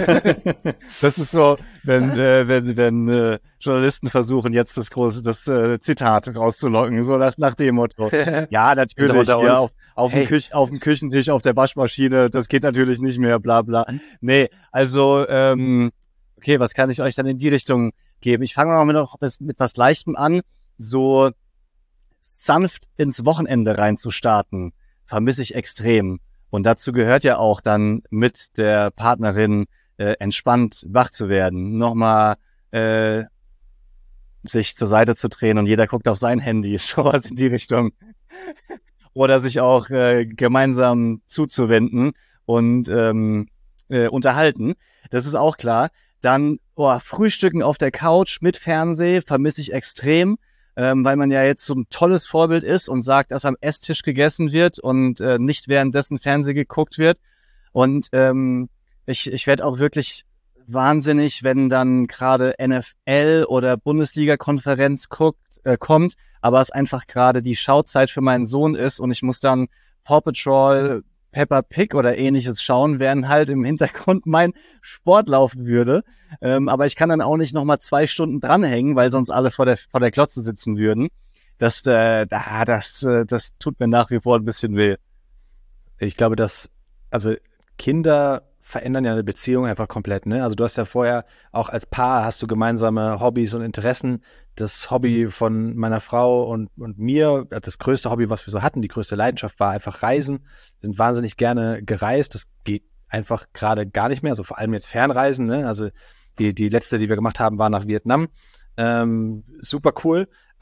Das ist so, wenn, äh, wenn, wenn äh, Journalisten versuchen, jetzt das große das äh, Zitat rauszulocken, so nach, nach dem Motto. Ja, natürlich, ja, auf, auf, hey. dem Küch, auf dem Küchentisch, auf der Waschmaschine, das geht natürlich nicht mehr, bla bla. Nee, also, ähm, okay, was kann ich euch dann in die Richtung geben? Ich fange mal noch mit, mit was Leichtem an. So sanft ins Wochenende reinzustarten, vermisse ich extrem. Und dazu gehört ja auch dann mit der Partnerin äh, entspannt wach zu werden, nochmal äh, sich zur Seite zu drehen und jeder guckt auf sein Handy, sowas in die Richtung. Oder sich auch äh, gemeinsam zuzuwenden und ähm, äh, unterhalten. Das ist auch klar. Dann oh, Frühstücken auf der Couch mit Fernseh vermisse ich extrem. Ähm, weil man ja jetzt so ein tolles Vorbild ist und sagt, dass am Esstisch gegessen wird und äh, nicht währenddessen Fernsehen geguckt wird. Und ähm, ich, ich werde auch wirklich wahnsinnig, wenn dann gerade N F L oder Bundesliga-Konferenz guckt, äh, kommt, aber es einfach gerade die Schauzeit für meinen Sohn ist und ich muss dann Paw Patrol, Peppa Pig oder ähnliches schauen, während halt im Hintergrund mein Sport laufen würde. Ähm, aber ich kann dann auch nicht nochmal zwei Stunden dranhängen, weil sonst alle vor der vor der Glotze sitzen würden. Das, äh, das, äh, das tut mir nach wie vor ein bisschen weh. Ich glaube, dass, also Kinder verändern ja eine Beziehung einfach komplett, ne? Also du hast ja vorher, auch als Paar hast du gemeinsame Hobbys und Interessen. Das Hobby von meiner Frau und, und mir, das größte Hobby, was wir so hatten, die größte Leidenschaft war einfach Reisen. Wir sind wahnsinnig gerne gereist. Das geht einfach gerade gar nicht mehr. Also vor allem jetzt Fernreisen, ne? Also die, die letzte, die wir gemacht haben, war nach Vietnam. Ähm, super cool. Aber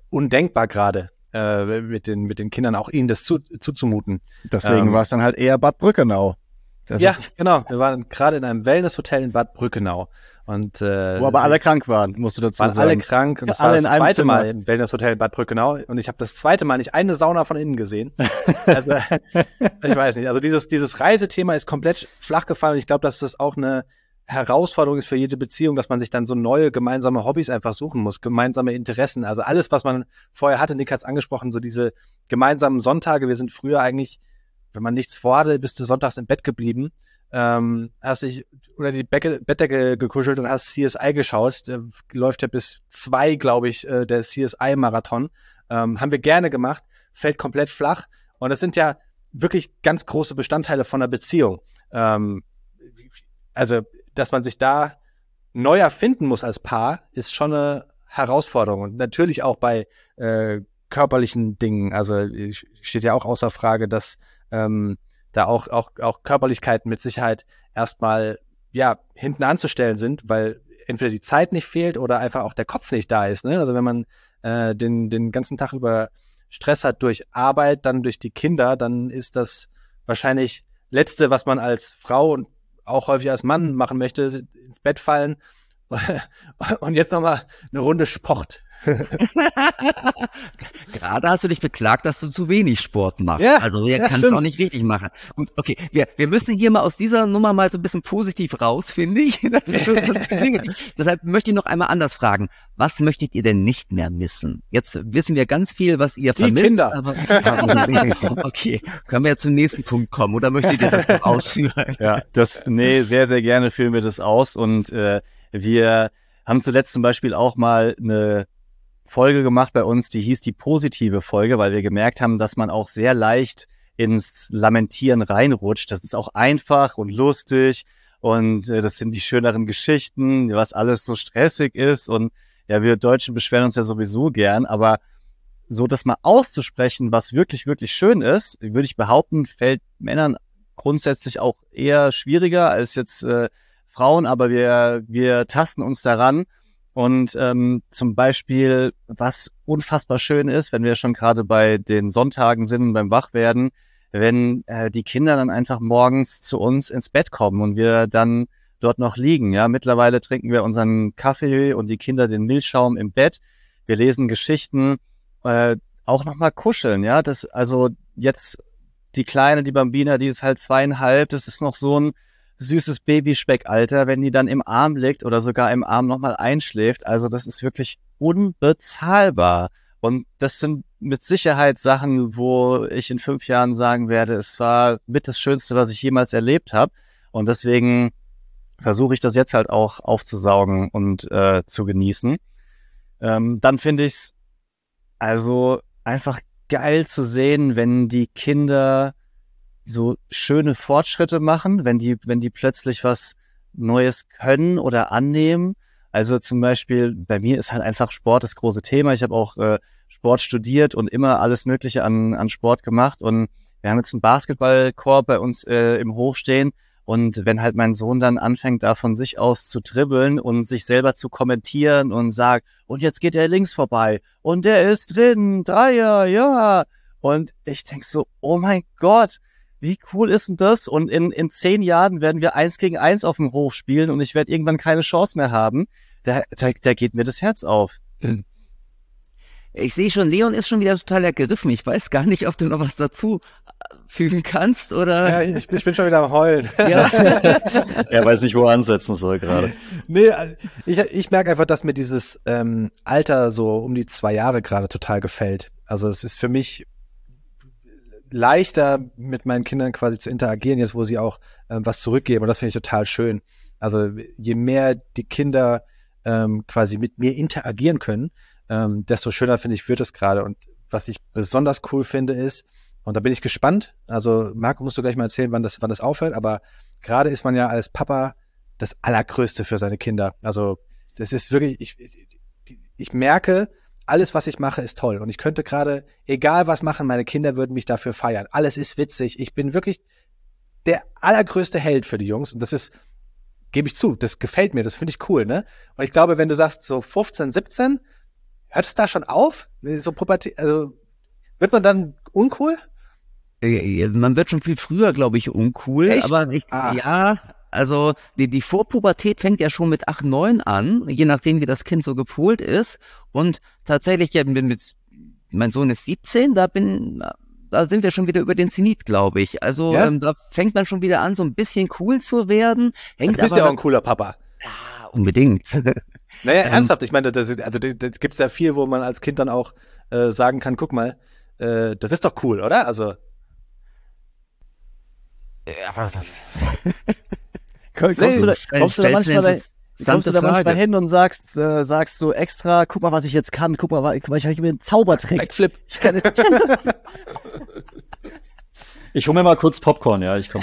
undenkbar gerade, äh, mit den, mit den Kindern auch ihnen das zu, zuzumuten. Deswegen Ähm, war es dann halt eher Bad Brückenau. Das Ja, ist, genau. Wir waren gerade in einem Wellnesshotel in Bad Brückenau. Und, äh, wo aber alle krank waren, musst du dazu waren sagen. alle krank. Und es Alle war in das einem zweite Zimmer. Mal im Wellnesshotel in Bad Brückenau. Und ich habe das zweite Mal nicht eine Sauna von innen gesehen. Also, ich weiß nicht. Also dieses, dieses Reisethema ist komplett flach gefallen. Und ich glaube, dass das auch eine Herausforderung ist für jede Beziehung, dass man sich dann so neue gemeinsame Hobbys einfach suchen muss, gemeinsame Interessen. Also alles, was man vorher hatte, Nick hat es angesprochen, so diese gemeinsamen Sonntage. Wir sind früher eigentlich, wenn man nichts vorhatte, bist du sonntags im Bett geblieben, ähm, hast dich unter die Becke, Bettdecke gekuschelt und hast C S I geschaut. Der läuft ja bis zwei, glaube ich, äh, der C S I-Marathon. Ähm, haben wir gerne gemacht, fällt komplett flach. Und das sind ja wirklich ganz große Bestandteile von einer Beziehung. Ähm, also, dass man sich da neu erfinden muss als Paar, ist schon eine Herausforderung. Und natürlich auch bei äh, körperlichen Dingen. Also steht ja auch außer Frage, dass ähm, da auch, auch, auch Körperlichkeiten mit Sicherheit erstmal, ja, hinten anzustellen sind, weil entweder die Zeit nicht fehlt oder einfach auch der Kopf nicht da ist, ne? Also wenn man äh, den, den ganzen Tag über Stress hat durch Arbeit, dann durch die Kinder, dann ist das wahrscheinlich Letzte, was man als Frau und auch häufig als Mann machen möchte, ins Bett fallen und jetzt nochmal eine Runde Sport. Gerade hast du dich beklagt, dass du zu wenig Sport machst. Ja, also wir ja, kannst es stimmt. auch nicht richtig machen. Gut, okay, wir, wir müssen hier mal aus dieser Nummer mal so ein bisschen positiv raus, finde ich. Das ist so- so negativ. Deshalb möchte ich noch einmal anders fragen. Was möchtet ihr denn nicht mehr missen? Jetzt wissen wir ganz viel, was ihr Die vermisst. Kinder. Aber, okay, können wir ja zum nächsten Punkt kommen oder möchtet ihr das noch ausführen? Ja, das, nee, sehr, sehr gerne führen wir das aus und äh, wir haben zuletzt zum Beispiel auch mal eine Folge gemacht bei uns, die hieß die positive Folge, weil wir gemerkt haben, dass man auch sehr leicht ins Lamentieren reinrutscht. Das ist auch einfach und lustig und äh, das sind die schöneren Geschichten, was alles so stressig ist und ja, wir Deutschen beschweren uns ja sowieso gern, aber so das mal auszusprechen, was wirklich, wirklich schön ist, würde ich behaupten, fällt Männern grundsätzlich auch eher schwieriger als jetzt äh, Frauen, aber wir wir tasten uns daran. Und ähm, zum Beispiel, was unfassbar schön ist, wenn wir schon gerade bei den Sonntagen sind und beim Wachwerden, wenn äh, die Kinder dann einfach morgens zu uns ins Bett kommen und wir dann dort noch liegen. Ja, mittlerweile trinken wir unseren Kaffee und die Kinder den Milchschaum im Bett. Wir lesen Geschichten, äh, auch nochmal kuscheln. Ja, das also jetzt die Kleine, die Bambina, die ist halt zweieinhalb. Das ist noch so ein süßes Babyspeckalter, wenn die dann im Arm liegt oder sogar im Arm nochmal einschläft. Also das ist wirklich unbezahlbar. Und das sind mit Sicherheit Sachen, wo ich in fünf Jahren sagen werde, es war mit das Schönste, was ich jemals erlebt habe. Und deswegen versuche ich das jetzt halt auch aufzusaugen und äh, zu genießen. Ähm, dann finde ich es also einfach geil zu sehen, wenn die Kinder so schöne Fortschritte machen, wenn die, wenn die plötzlich was Neues können oder annehmen. Also zum Beispiel, bei mir ist halt einfach Sport das große Thema. Ich habe auch äh, Sport studiert und immer alles Mögliche an, an Sport gemacht. Und wir haben jetzt einen Basketballkorb bei uns äh, im Hof stehen. Und wenn halt mein Sohn dann anfängt, da von sich aus zu dribbeln und sich selber zu kommentieren und sagt, und jetzt geht er links vorbei und der ist drin, Dreier, ja. Und ich denk so, oh mein Gott, wie cool ist denn das? Und in, in zehn Jahren werden wir eins gegen eins auf dem Hof spielen und ich werde irgendwann keine Chance mehr haben. Da, da, da geht mir das Herz auf. Ich sehe schon, Leon ist schon wieder total ergriffen. Ich weiß gar nicht, ob du noch was dazu fügen kannst oder. Ja, ich, ich bin schon wieder am Heulen. Ja. Er weiß nicht, wo er ansetzen soll gerade. Nee, ich, ich merke einfach, dass mir dieses ähm, Alter so um die zwei Jahre gerade total gefällt. Also es ist für mich leichter, mit meinen Kindern quasi zu interagieren, jetzt wo sie auch ähm, was zurückgeben. Und das finde ich total schön. Also je mehr die Kinder ähm, quasi mit mir interagieren können, ähm, desto schöner finde ich, wird es gerade. Und was ich besonders cool finde ist, und da bin ich gespannt, also Marco, musst du gleich mal erzählen, wann das, wann das aufhört, aber gerade ist man ja als Papa das Allergrößte für seine Kinder. Also das ist wirklich, ich, ich, ich merke, alles, was ich mache, ist toll. Und ich könnte gerade, egal was machen, meine Kinder würden mich dafür feiern. Alles ist witzig. Ich bin wirklich der allergrößte Held für die Jungs. Und das ist, gebe ich zu, das gefällt mir, das finde ich cool, ne? Und ich glaube, wenn du sagst, so fünfzehn, siebzehn, hört es da schon auf? So Pubertät, also wird man dann uncool? Man wird schon viel früher, glaube ich, uncool. Echt? Aber ich, Ah. ja, also die, die Vorpubertät fängt ja schon mit acht, neun an, je nachdem, wie das Kind so gepolt ist. Und tatsächlich, ja, mit, mit, mein Sohn ist siebzehn, da bin, da sind wir schon wieder über den Zenit, glaube ich. Also Ja? ähm, da fängt man schon wieder an, so ein bisschen cool zu werden. Hängt Du bist aber ja auch ein cooler Papa. ja, unbedingt. Naja, Ähm, ernsthaft, ich meine, das, also da da gibt's ja viel, wo man als Kind dann auch äh, sagen kann, guck mal, äh, das ist doch cool, oder? Also ja, Kommst, Nee, du, da, stell- kommst du da stellst manchmal, eine da, interessante kommst du da manchmal Frage. hin und sagst, äh, sagst so extra, guck mal, was ich jetzt kann, guck mal, wa- guck mal, ich habe mir einen Zaubertrick. Backflip. Ich kann jetzt, Ich hole mir mal kurz Popcorn, ja, ich komme.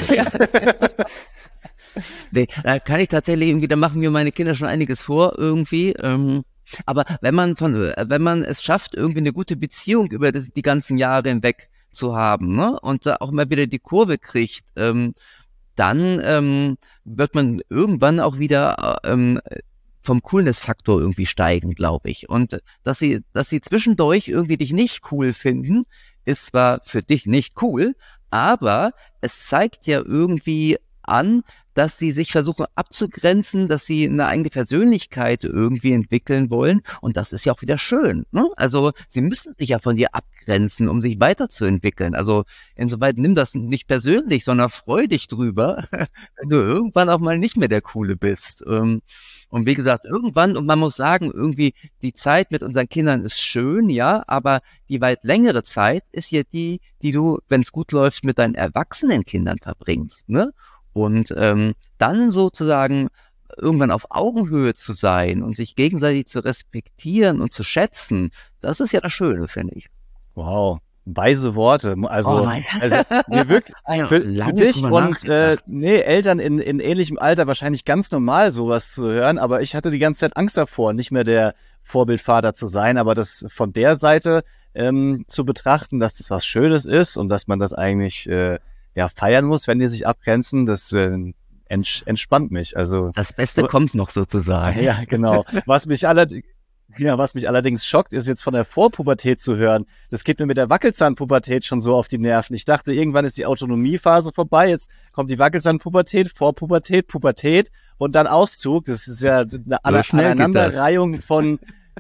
Nee, da kann ich tatsächlich irgendwie, da machen mir meine Kinder schon einiges vor irgendwie. Ähm, aber wenn man von, äh, wenn man es schafft, irgendwie eine gute Beziehung über das, die ganzen Jahre hinweg zu haben, ne, und da auch mal wieder die Kurve kriegt, ähm, dann ähm, wird man irgendwann auch wieder äh, ähm, vom Coolness-Faktor irgendwie steigen, glaube ich. Und dass sie, dass sie zwischendurch irgendwie dich nicht cool finden, ist zwar für dich nicht cool, aber es zeigt ja irgendwie an, dass sie sich versuchen abzugrenzen, dass sie eine eigene Persönlichkeit irgendwie entwickeln wollen. Und das ist ja auch wieder schön, ne? Also sie müssen sich ja von dir abgrenzen, um sich weiterzuentwickeln. Also insoweit nimm das nicht persönlich, sondern freu dich drüber, wenn du irgendwann auch mal nicht mehr der Coole bist. Ähm, Und wie gesagt, irgendwann, und man muss sagen, irgendwie die Zeit mit unseren Kindern ist schön, ja, aber die weit längere Zeit ist ja die, die du, wenn es gut läuft, mit deinen erwachsenen Kindern verbringst, ne? Und ähm, dann sozusagen irgendwann auf Augenhöhe zu sein und sich gegenseitig zu respektieren und zu schätzen, das ist ja das Schöne, finde ich. wow, weise Worte. Also, Oh, mein- also mir wirklich Also, für, für lange dich drüber und äh, nachgedacht. nee, Eltern in, in ähnlichem Alter wahrscheinlich ganz normal, sowas zu hören, aber ich hatte die ganze Zeit Angst davor, nicht mehr der Vorbildvater zu sein, aber das von der Seite ähm, zu betrachten, dass das was Schönes ist und dass man das eigentlich äh, ja feiern muss, wenn die sich abgrenzen, das äh, ents entspannt mich. Also Das Beste kommt noch sozusagen. ja, genau. Was mich allerdings Ja, was mich allerdings schockt, ist jetzt von der Vorpubertät zu hören. Das geht mir mit der Wackelzahnpubertät schon so auf die Nerven. Ich dachte, irgendwann ist die Autonomiephase vorbei. Jetzt kommt die Wackelzahnpubertät, Vorpubertät, Pubertät und dann Auszug. Das ist ja eine Ana- schnell geht das. Aneinanderreihung von,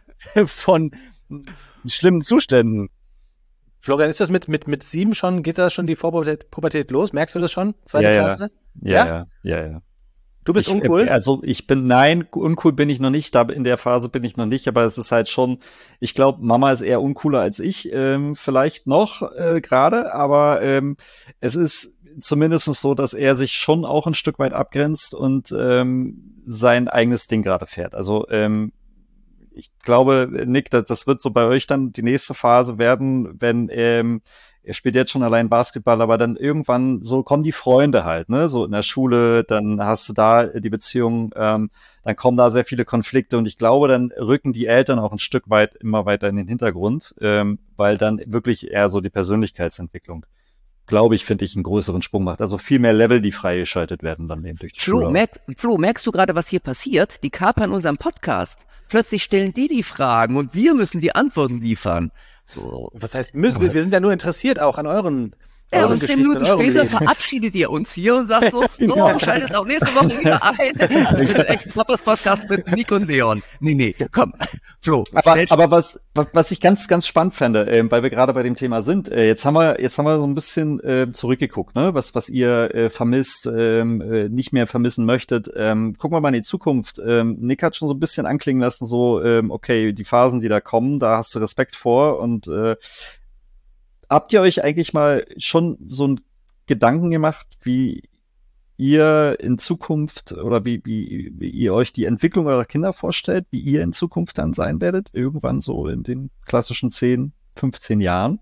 von schlimmen Zuständen. Florian, ist das mit, mit, mit sieben schon, geht das schon die Vorpubertät Pubertät los? Merkst du das schon? Zweite Ja, ja. Klasse? Ja, Ja? ja, ja, ja. Du bist Ich, uncool? äh, Also ich bin, nein, uncool bin ich noch nicht, da in der Phase bin ich noch nicht, aber es ist halt schon, ich glaube, Mama ist eher uncooler als ich, ähm, vielleicht noch äh, gerade, aber ähm, es ist zumindest so, dass er sich schon auch ein Stück weit abgrenzt und ähm, sein eigenes Ding gerade fährt. Also ähm, ich glaube, Nick, das, das wird so bei euch dann die nächste Phase werden, wenn ähm, er spielt jetzt schon allein Basketball, aber dann irgendwann so kommen die Freunde halt, ne, so in der Schule, dann hast du da die Beziehung, ähm, dann kommen da sehr viele Konflikte und ich glaube, dann rücken die Eltern auch ein Stück weit immer weiter in den Hintergrund, ähm, weil dann wirklich eher so die Persönlichkeitsentwicklung, glaube ich, finde ich, einen größeren Sprung macht. Also viel mehr Level, die freigeschaltet werden dann eben durch die Flo, Schule. merk, Flo, merkst du gerade, was hier passiert? Die kapern unseren Podcast. Plötzlich stellen die die Fragen und wir müssen die Antworten liefern. So. Was heißt müssen? Wir, wir sind ja nur interessiert auch an euren, Ja, euren und zehn Geschichten, Minuten an eurem später Leben. verabschiedet ihr uns hier und sagt so, so, schaltet auch nächste Woche wieder ein. Das ist echt Papas Podcast mit Nick und Leon. Nee, nee, komm, Flo. Aber, schnell- aber was, was was ich ganz, ganz spannend fände, ähm, weil wir gerade bei dem Thema sind, äh, jetzt haben wir, jetzt haben wir so ein bisschen äh, zurückgeguckt, ne, was, was ihr äh, vermisst, ähm, äh, nicht mehr vermissen möchtet. Ähm, gucken wir mal in die Zukunft. Ähm, Nick hat schon so ein bisschen anklingen lassen, so, ähm, okay, die Phasen, die da kommen, da hast du Respekt vor und äh, habt ihr euch eigentlich mal schon so einen Gedanken gemacht, wie ihr in Zukunft oder wie, wie, wie ihr euch die Entwicklung eurer Kinder vorstellt, wie ihr in Zukunft dann sein werdet, irgendwann so in den klassischen zehn, fünfzehn Jahren?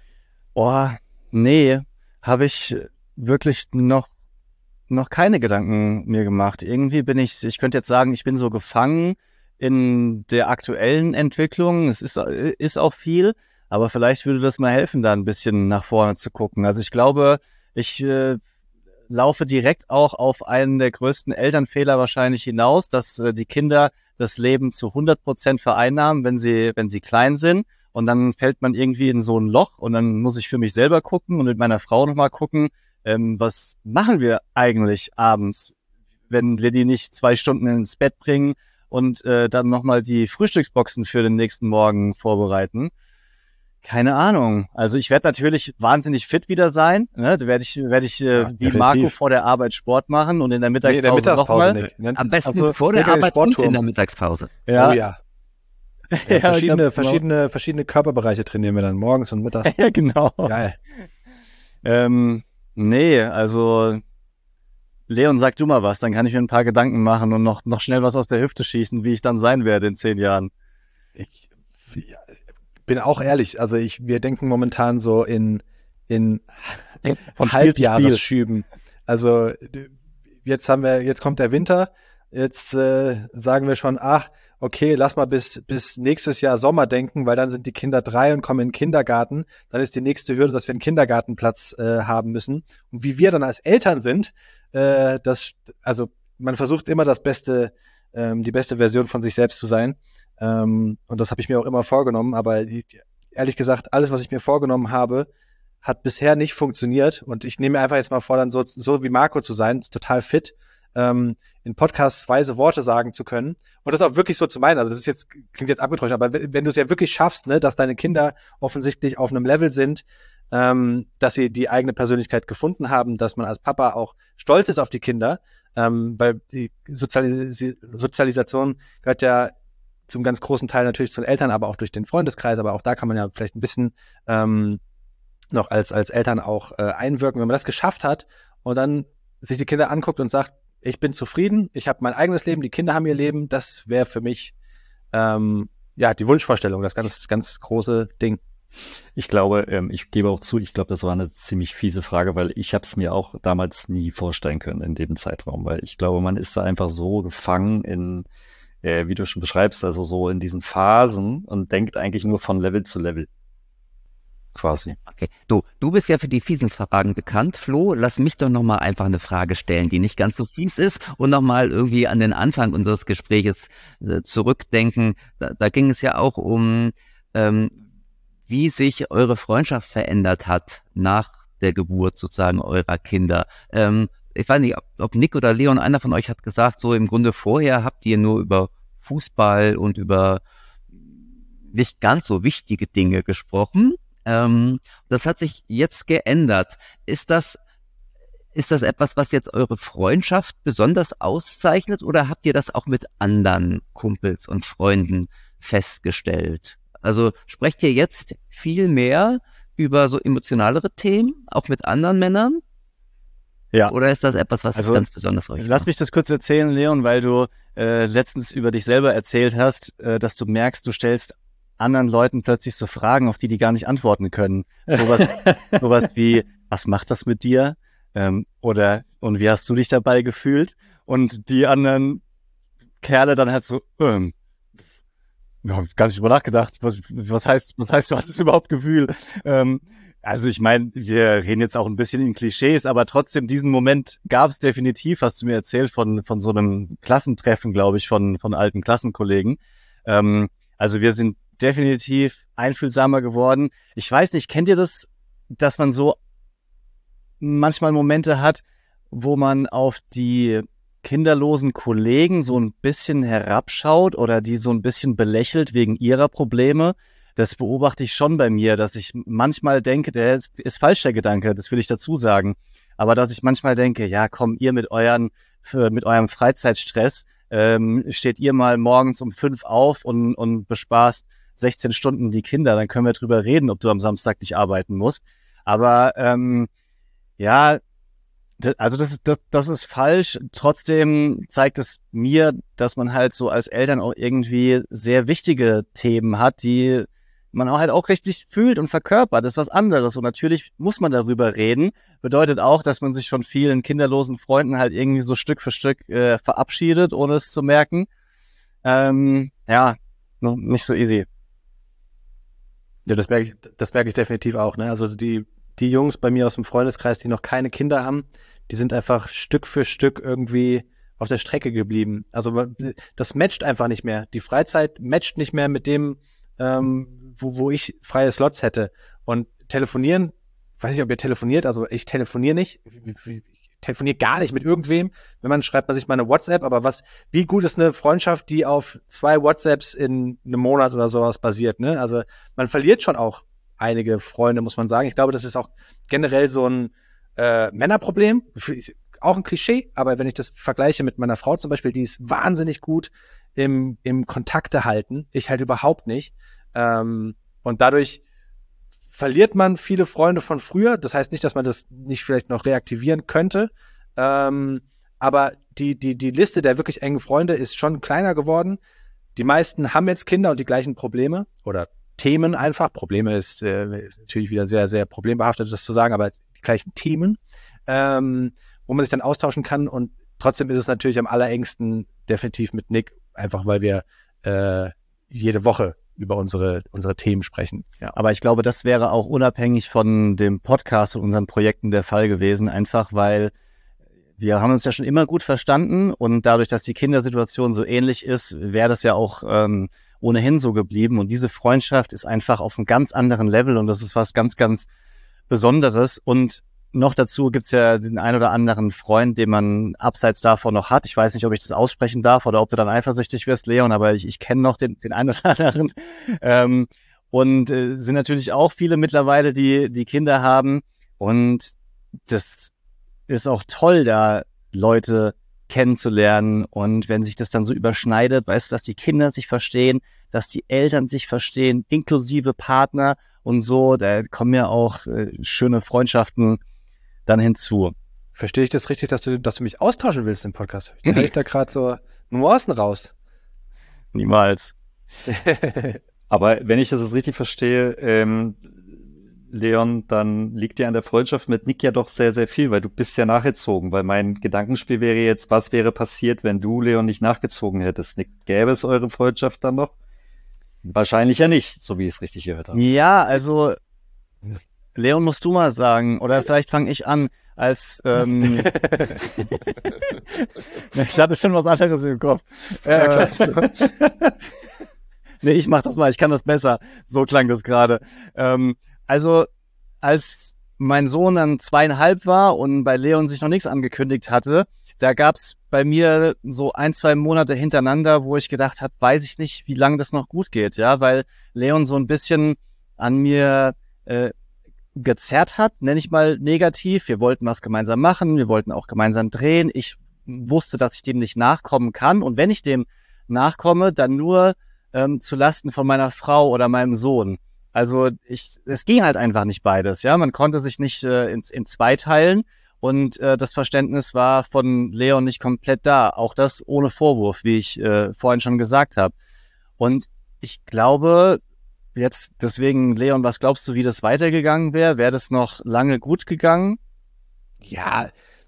Oh, nee, habe ich wirklich noch noch keine Gedanken mir gemacht. Irgendwie bin ich, ich könnte jetzt sagen, ich bin so gefangen in der aktuellen Entwicklung. Es ist, ist auch viel, aber vielleicht würde das mal helfen, da ein bisschen nach vorne zu gucken. Also ich glaube, ich äh, laufe direkt auch auf einen der größten Elternfehler wahrscheinlich hinaus, dass äh, die Kinder das Leben zu hundert Prozent vereinnahmen, wenn sie, wenn sie klein sind. Und dann fällt man irgendwie in so ein Loch und dann muss ich für mich selber gucken und mit meiner Frau nochmal gucken, ähm, was machen wir eigentlich abends, wenn wir die nicht zwei Stunden ins Bett bringen und äh, dann nochmal die Frühstücksboxen für den nächsten Morgen vorbereiten. Keine Ahnung. Also ich werde natürlich wahnsinnig fit wieder sein. Ne? Da werde ich, werde ich äh, Ja, wie definitiv. Marco vor der Arbeit Sport machen und in der Nee, Mittagspause, in der Mittagspause nochmal. nicht. Ne? Am besten Also, vor der leg den Arbeit und Sportturm. in der Mittagspause. Ja, Oh ja. Ja, ja, verschiedene, ganz genau. verschiedene, verschiedene Körperbereiche trainieren wir dann morgens und mittags. Ja, genau. Geil. Ähm, nee, also Leon, sag du mal was, dann kann ich mir ein paar Gedanken machen und noch, noch schnell was aus der Hüfte schießen, wie ich dann sein werde in zehn Jahren. Ich ja, bin auch ehrlich, also ich, wir denken momentan so in, in Von Spiel zu Spiel. Halbjahresschüben. Also d- jetzt haben wir, jetzt kommt der Winter, jetzt äh, sagen wir schon, ach, okay, lass mal bis, bis nächstes Jahr Sommer denken, weil dann sind die Kinder drei und kommen in den Kindergarten. Dann ist die nächste Hürde, dass wir einen Kindergartenplatz äh, haben müssen. Und wie wir dann als Eltern sind, äh, das, also man versucht immer das Beste, ähm, die beste Version von sich selbst zu sein. Ähm, und das habe ich mir auch immer vorgenommen. Aber die, ehrlich gesagt, alles, was ich mir vorgenommen habe, hat bisher nicht funktioniert. Und ich nehme mir einfach jetzt mal vor, dann so, so wie Marco zu sein, total fit, ähm, in Podcasts weise Worte sagen zu können. Und das auch wirklich so zu meinen. Also das ist jetzt, klingt jetzt abgetäuscht, aber wenn, wenn du es ja wirklich schaffst, ne, dass deine Kinder offensichtlich auf einem Level sind, ähm, dass sie die eigene Persönlichkeit gefunden haben, dass man als Papa auch stolz ist auf die Kinder, ähm, weil die Sozialis- Sozialisation gehört ja zum ganz großen Teil natürlich zu den Eltern, aber auch durch den Freundeskreis, aber auch da kann man ja vielleicht ein bisschen ähm, noch als, als Eltern auch äh, einwirken, wenn man das geschafft hat und dann sich die Kinder anguckt und sagt, ich bin zufrieden, ich habe mein eigenes Leben, die Kinder haben ihr Leben, das wäre für mich ähm, ja die Wunschvorstellung, das ganz, ganz große Ding. Ich glaube, ähm, ich gebe auch zu, ich glaube, das war eine ziemlich fiese Frage, weil ich habe es mir auch damals nie vorstellen können in dem Zeitraum, weil ich glaube, man ist da einfach so gefangen in, äh, wie du schon beschreibst, also so in diesen Phasen und denkt eigentlich nur von Level zu Level. Quasi. Okay, du, du bist ja für die fiesen Fragen bekannt, Flo. Lass mich doch nochmal einfach eine Frage stellen, die nicht ganz so fies ist und nochmal irgendwie an den Anfang unseres Gespräches äh, zurückdenken. Da, da ging es ja auch um, ähm, wie sich eure Freundschaft verändert hat nach der Geburt sozusagen eurer Kinder. Ähm, ich weiß nicht, ob, ob Nick oder Leon, einer von euch hat gesagt, so im Grunde vorher habt ihr nur über Fußball und über nicht ganz so wichtige Dinge gesprochen. Ähm, das hat sich jetzt geändert. Ist das, ist das etwas, was jetzt eure Freundschaft besonders auszeichnet oder habt ihr das auch mit anderen Kumpels und Freunden festgestellt? Also sprecht ihr jetzt viel mehr über so emotionalere Themen, auch mit anderen Männern? Ja. Oder ist das etwas, was Also, ganz besonders euch Lass macht? mich das kurz erzählen, Leon, weil du äh, letztens über dich selber erzählt hast, äh, dass du merkst, du stellst anderen Leuten plötzlich so Fragen, auf die die gar nicht antworten können. Sowas, sowas wie, was macht das mit dir? Ähm, oder, und wie hast du dich dabei gefühlt? Und die anderen Kerle dann halt so, ähm, ja, hab gar nicht drüber nachgedacht. Was, was heißt, was heißt, du hast es überhaupt Gefühl? Ähm, also ich meine, wir reden jetzt auch ein bisschen in Klischees, aber trotzdem diesen Moment gab es definitiv, hast du mir erzählt, von von so einem Klassentreffen, glaube ich, von von alten Klassenkollegen. Ähm, also wir sind definitiv einfühlsamer geworden. Ich weiß nicht, kennt ihr das, dass man so manchmal Momente hat, wo man auf die kinderlosen Kollegen so ein bisschen herabschaut oder die so ein bisschen belächelt wegen ihrer Probleme? Das beobachte ich schon bei mir, dass ich manchmal denke, der ist, ist falsch, der Gedanke, das will ich dazu sagen. Aber dass ich manchmal denke, ja komm, ihr mit euren, für, mit eurem Freizeitstress, ähm, steht ihr mal morgens um fünf auf und, und bespaßt sechzehn Stunden die Kinder, dann können wir drüber reden, ob du am Samstag nicht arbeiten musst. Aber ähm, ja, d- also das ist, das, das ist falsch. Trotzdem zeigt es mir, dass man halt so als Eltern auch irgendwie sehr wichtige Themen hat, die man auch halt auch richtig fühlt und verkörpert. Das ist was anderes. Und natürlich muss man darüber reden. Bedeutet auch, dass man sich von vielen kinderlosen Freunden halt irgendwie so Stück für Stück äh, verabschiedet, ohne es zu merken. Ähm, ja, noch nicht so easy. Ja, das merke ich, das merke ich definitiv auch, ne? Also die, die Jungs bei mir aus dem Freundeskreis, die noch keine Kinder haben, die sind einfach Stück für Stück irgendwie auf der Strecke geblieben. Also das matcht einfach nicht mehr. Die Freizeit matcht nicht mehr mit dem, ähm, wo, wo ich freie Slots hätte. Und telefonieren, weiß nicht, ob ihr telefoniert, also ich telefoniere nicht, ich telefoniere gar nicht mit irgendwem. Wenn man schreibt man sich mal eine WhatsApp, aber was, wie gut ist eine Freundschaft, die auf zwei WhatsApps in einem Monat oder sowas basiert, ne? Also man verliert schon auch einige Freunde, muss man sagen. Ich glaube, das ist auch generell so ein äh, Männerproblem. Auch ein Klischee, aber wenn ich das vergleiche mit meiner Frau zum Beispiel, die ist wahnsinnig gut im, im Kontakte halten. Ich halt überhaupt nicht. Ähm, und dadurch verliert man viele Freunde von früher. Das heißt nicht, dass man das nicht vielleicht noch reaktivieren könnte. Ähm, aber die, die, die Liste der wirklich engen Freunde ist schon kleiner geworden. Die meisten haben jetzt Kinder und die gleichen Probleme oder Themen einfach. Probleme ist äh, natürlich wieder sehr, sehr problembehaftet, das zu sagen, aber die gleichen Themen. Ähm, wo man sich dann austauschen kann und trotzdem ist es natürlich am allerengsten definitiv mit Nick, einfach weil wir äh, jede Woche über unsere unsere Themen sprechen. Ja. Aber ich glaube, das wäre auch unabhängig von dem Podcast und unseren Projekten der Fall gewesen, einfach weil wir haben uns ja schon immer gut verstanden und dadurch, dass die Kindersituation so ähnlich ist, wäre das ja auch ähm, ohnehin so geblieben und diese Freundschaft ist einfach auf einem ganz anderen Level und das ist was ganz, ganz Besonderes und noch dazu gibt's ja den ein oder anderen Freund, den man abseits davon noch hat. Ich weiß nicht, ob ich das aussprechen darf oder ob du dann eifersüchtig wirst, Leon, aber ich, ich kenne noch den, den einen oder anderen. Ähm, und äh, sind natürlich auch viele mittlerweile, die die Kinder haben. Und das ist auch toll, da Leute kennenzulernen. Und wenn sich das dann so überschneidet, weißt du, dass die Kinder sich verstehen, dass die Eltern sich verstehen, inklusive Partner und so, da kommen ja auch äh, schöne Freundschaften dann hinzu. Verstehe ich das richtig, dass du, dass du mich austauschen willst im Podcast? Da höre ich da gerade so Nuancen raus. Niemals. Aber wenn ich das jetzt richtig verstehe, ähm, Leon, dann liegt dir an der Freundschaft mit Nick ja doch sehr, sehr viel, weil du bist ja nachgezogen. Weil mein Gedankenspiel wäre jetzt, was wäre passiert, wenn du, Leon, nicht nachgezogen hättest? Nick, gäbe es eure Freundschaft dann noch? Wahrscheinlich ja nicht, so wie ich es richtig gehört habe. Ja, also Leon, musst du mal sagen, oder vielleicht fange ich an, als ähm, ich hatte schon was anderes im Kopf. Ja, klar. Äh, nee, ich mach das mal, ich kann das besser. So klang das gerade. Ähm, also, als mein Sohn dann zweieinhalb war und bei Leon sich noch nichts angekündigt hatte, da gab's bei mir so ein, zwei Monate hintereinander, wo ich gedacht habe, weiß ich nicht, wie lange das noch gut geht, ja, weil Leon so ein bisschen an mir äh, gezerrt hat, nenne ich mal negativ. Wir wollten was gemeinsam machen, wir wollten auch gemeinsam drehen. Ich wusste, dass ich dem nicht nachkommen kann und wenn ich dem nachkomme, dann nur ähm, zu Lasten von meiner Frau oder meinem Sohn. Also ich, es ging halt einfach nicht beides, ja. Man konnte sich nicht äh, in, in zwei teilen und äh, das Verständnis war von Leon nicht komplett da. Auch das ohne Vorwurf, wie ich äh, vorhin schon gesagt habe. Und ich glaube, jetzt deswegen, Leon, was glaubst du, wie das weitergegangen wäre? Wäre das noch lange gut gegangen? Ja,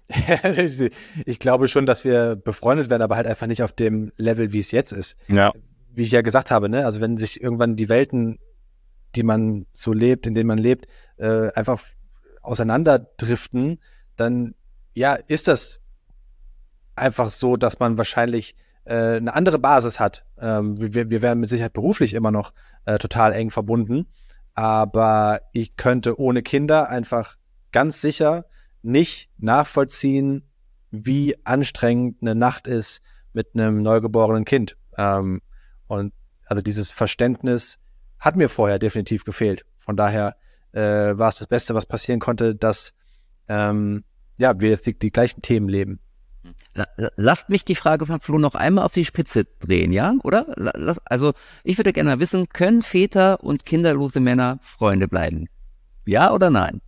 ich glaube schon, dass wir befreundet werden, aber halt einfach nicht auf dem Level, wie es jetzt ist. Ja. Wie ich ja gesagt habe, ne, also wenn sich irgendwann die Welten, die man so lebt, in denen man lebt, äh, einfach auseinanderdriften, dann ja, ist das einfach so, dass man wahrscheinlich äh, eine andere Basis hat. Ähm, wir, wir werden mit Sicherheit beruflich immer noch äh, total eng verbunden, aber ich könnte ohne Kinder einfach ganz sicher nicht nachvollziehen, wie anstrengend eine Nacht ist mit einem neugeborenen Kind. Ähm, und also dieses Verständnis hat mir vorher definitiv gefehlt. Von daher äh, war es das Beste, was passieren konnte, dass ähm, ja, wir jetzt die, die gleichen Themen leben. Lasst mich die Frage von Flo noch einmal auf die Spitze drehen, ja? Oder? Lass, also ich würde gerne mal wissen, können Väter und kinderlose Männer Freunde bleiben? Ja oder nein?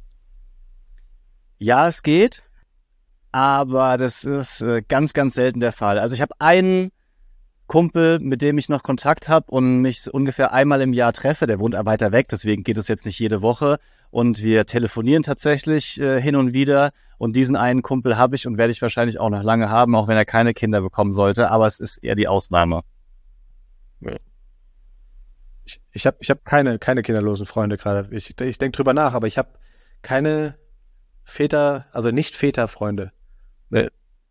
Ja, es geht, aber das ist äh, ganz, ganz selten der Fall. Also ich habe einen Kumpel, mit dem ich noch Kontakt habe und mich ungefähr einmal im Jahr treffe. Der wohnt weiter weg, deswegen geht es jetzt nicht jede Woche. Und wir telefonieren tatsächlich äh, hin und wieder. Und diesen einen Kumpel habe ich und werde ich wahrscheinlich auch noch lange haben, auch wenn er keine Kinder bekommen sollte. Aber es ist eher die Ausnahme. Ich, ich habe ich hab keine, keine kinderlosen Freunde gerade. Ich, ich denke drüber nach, aber ich habe keine Väter, also nicht Väterfreunde.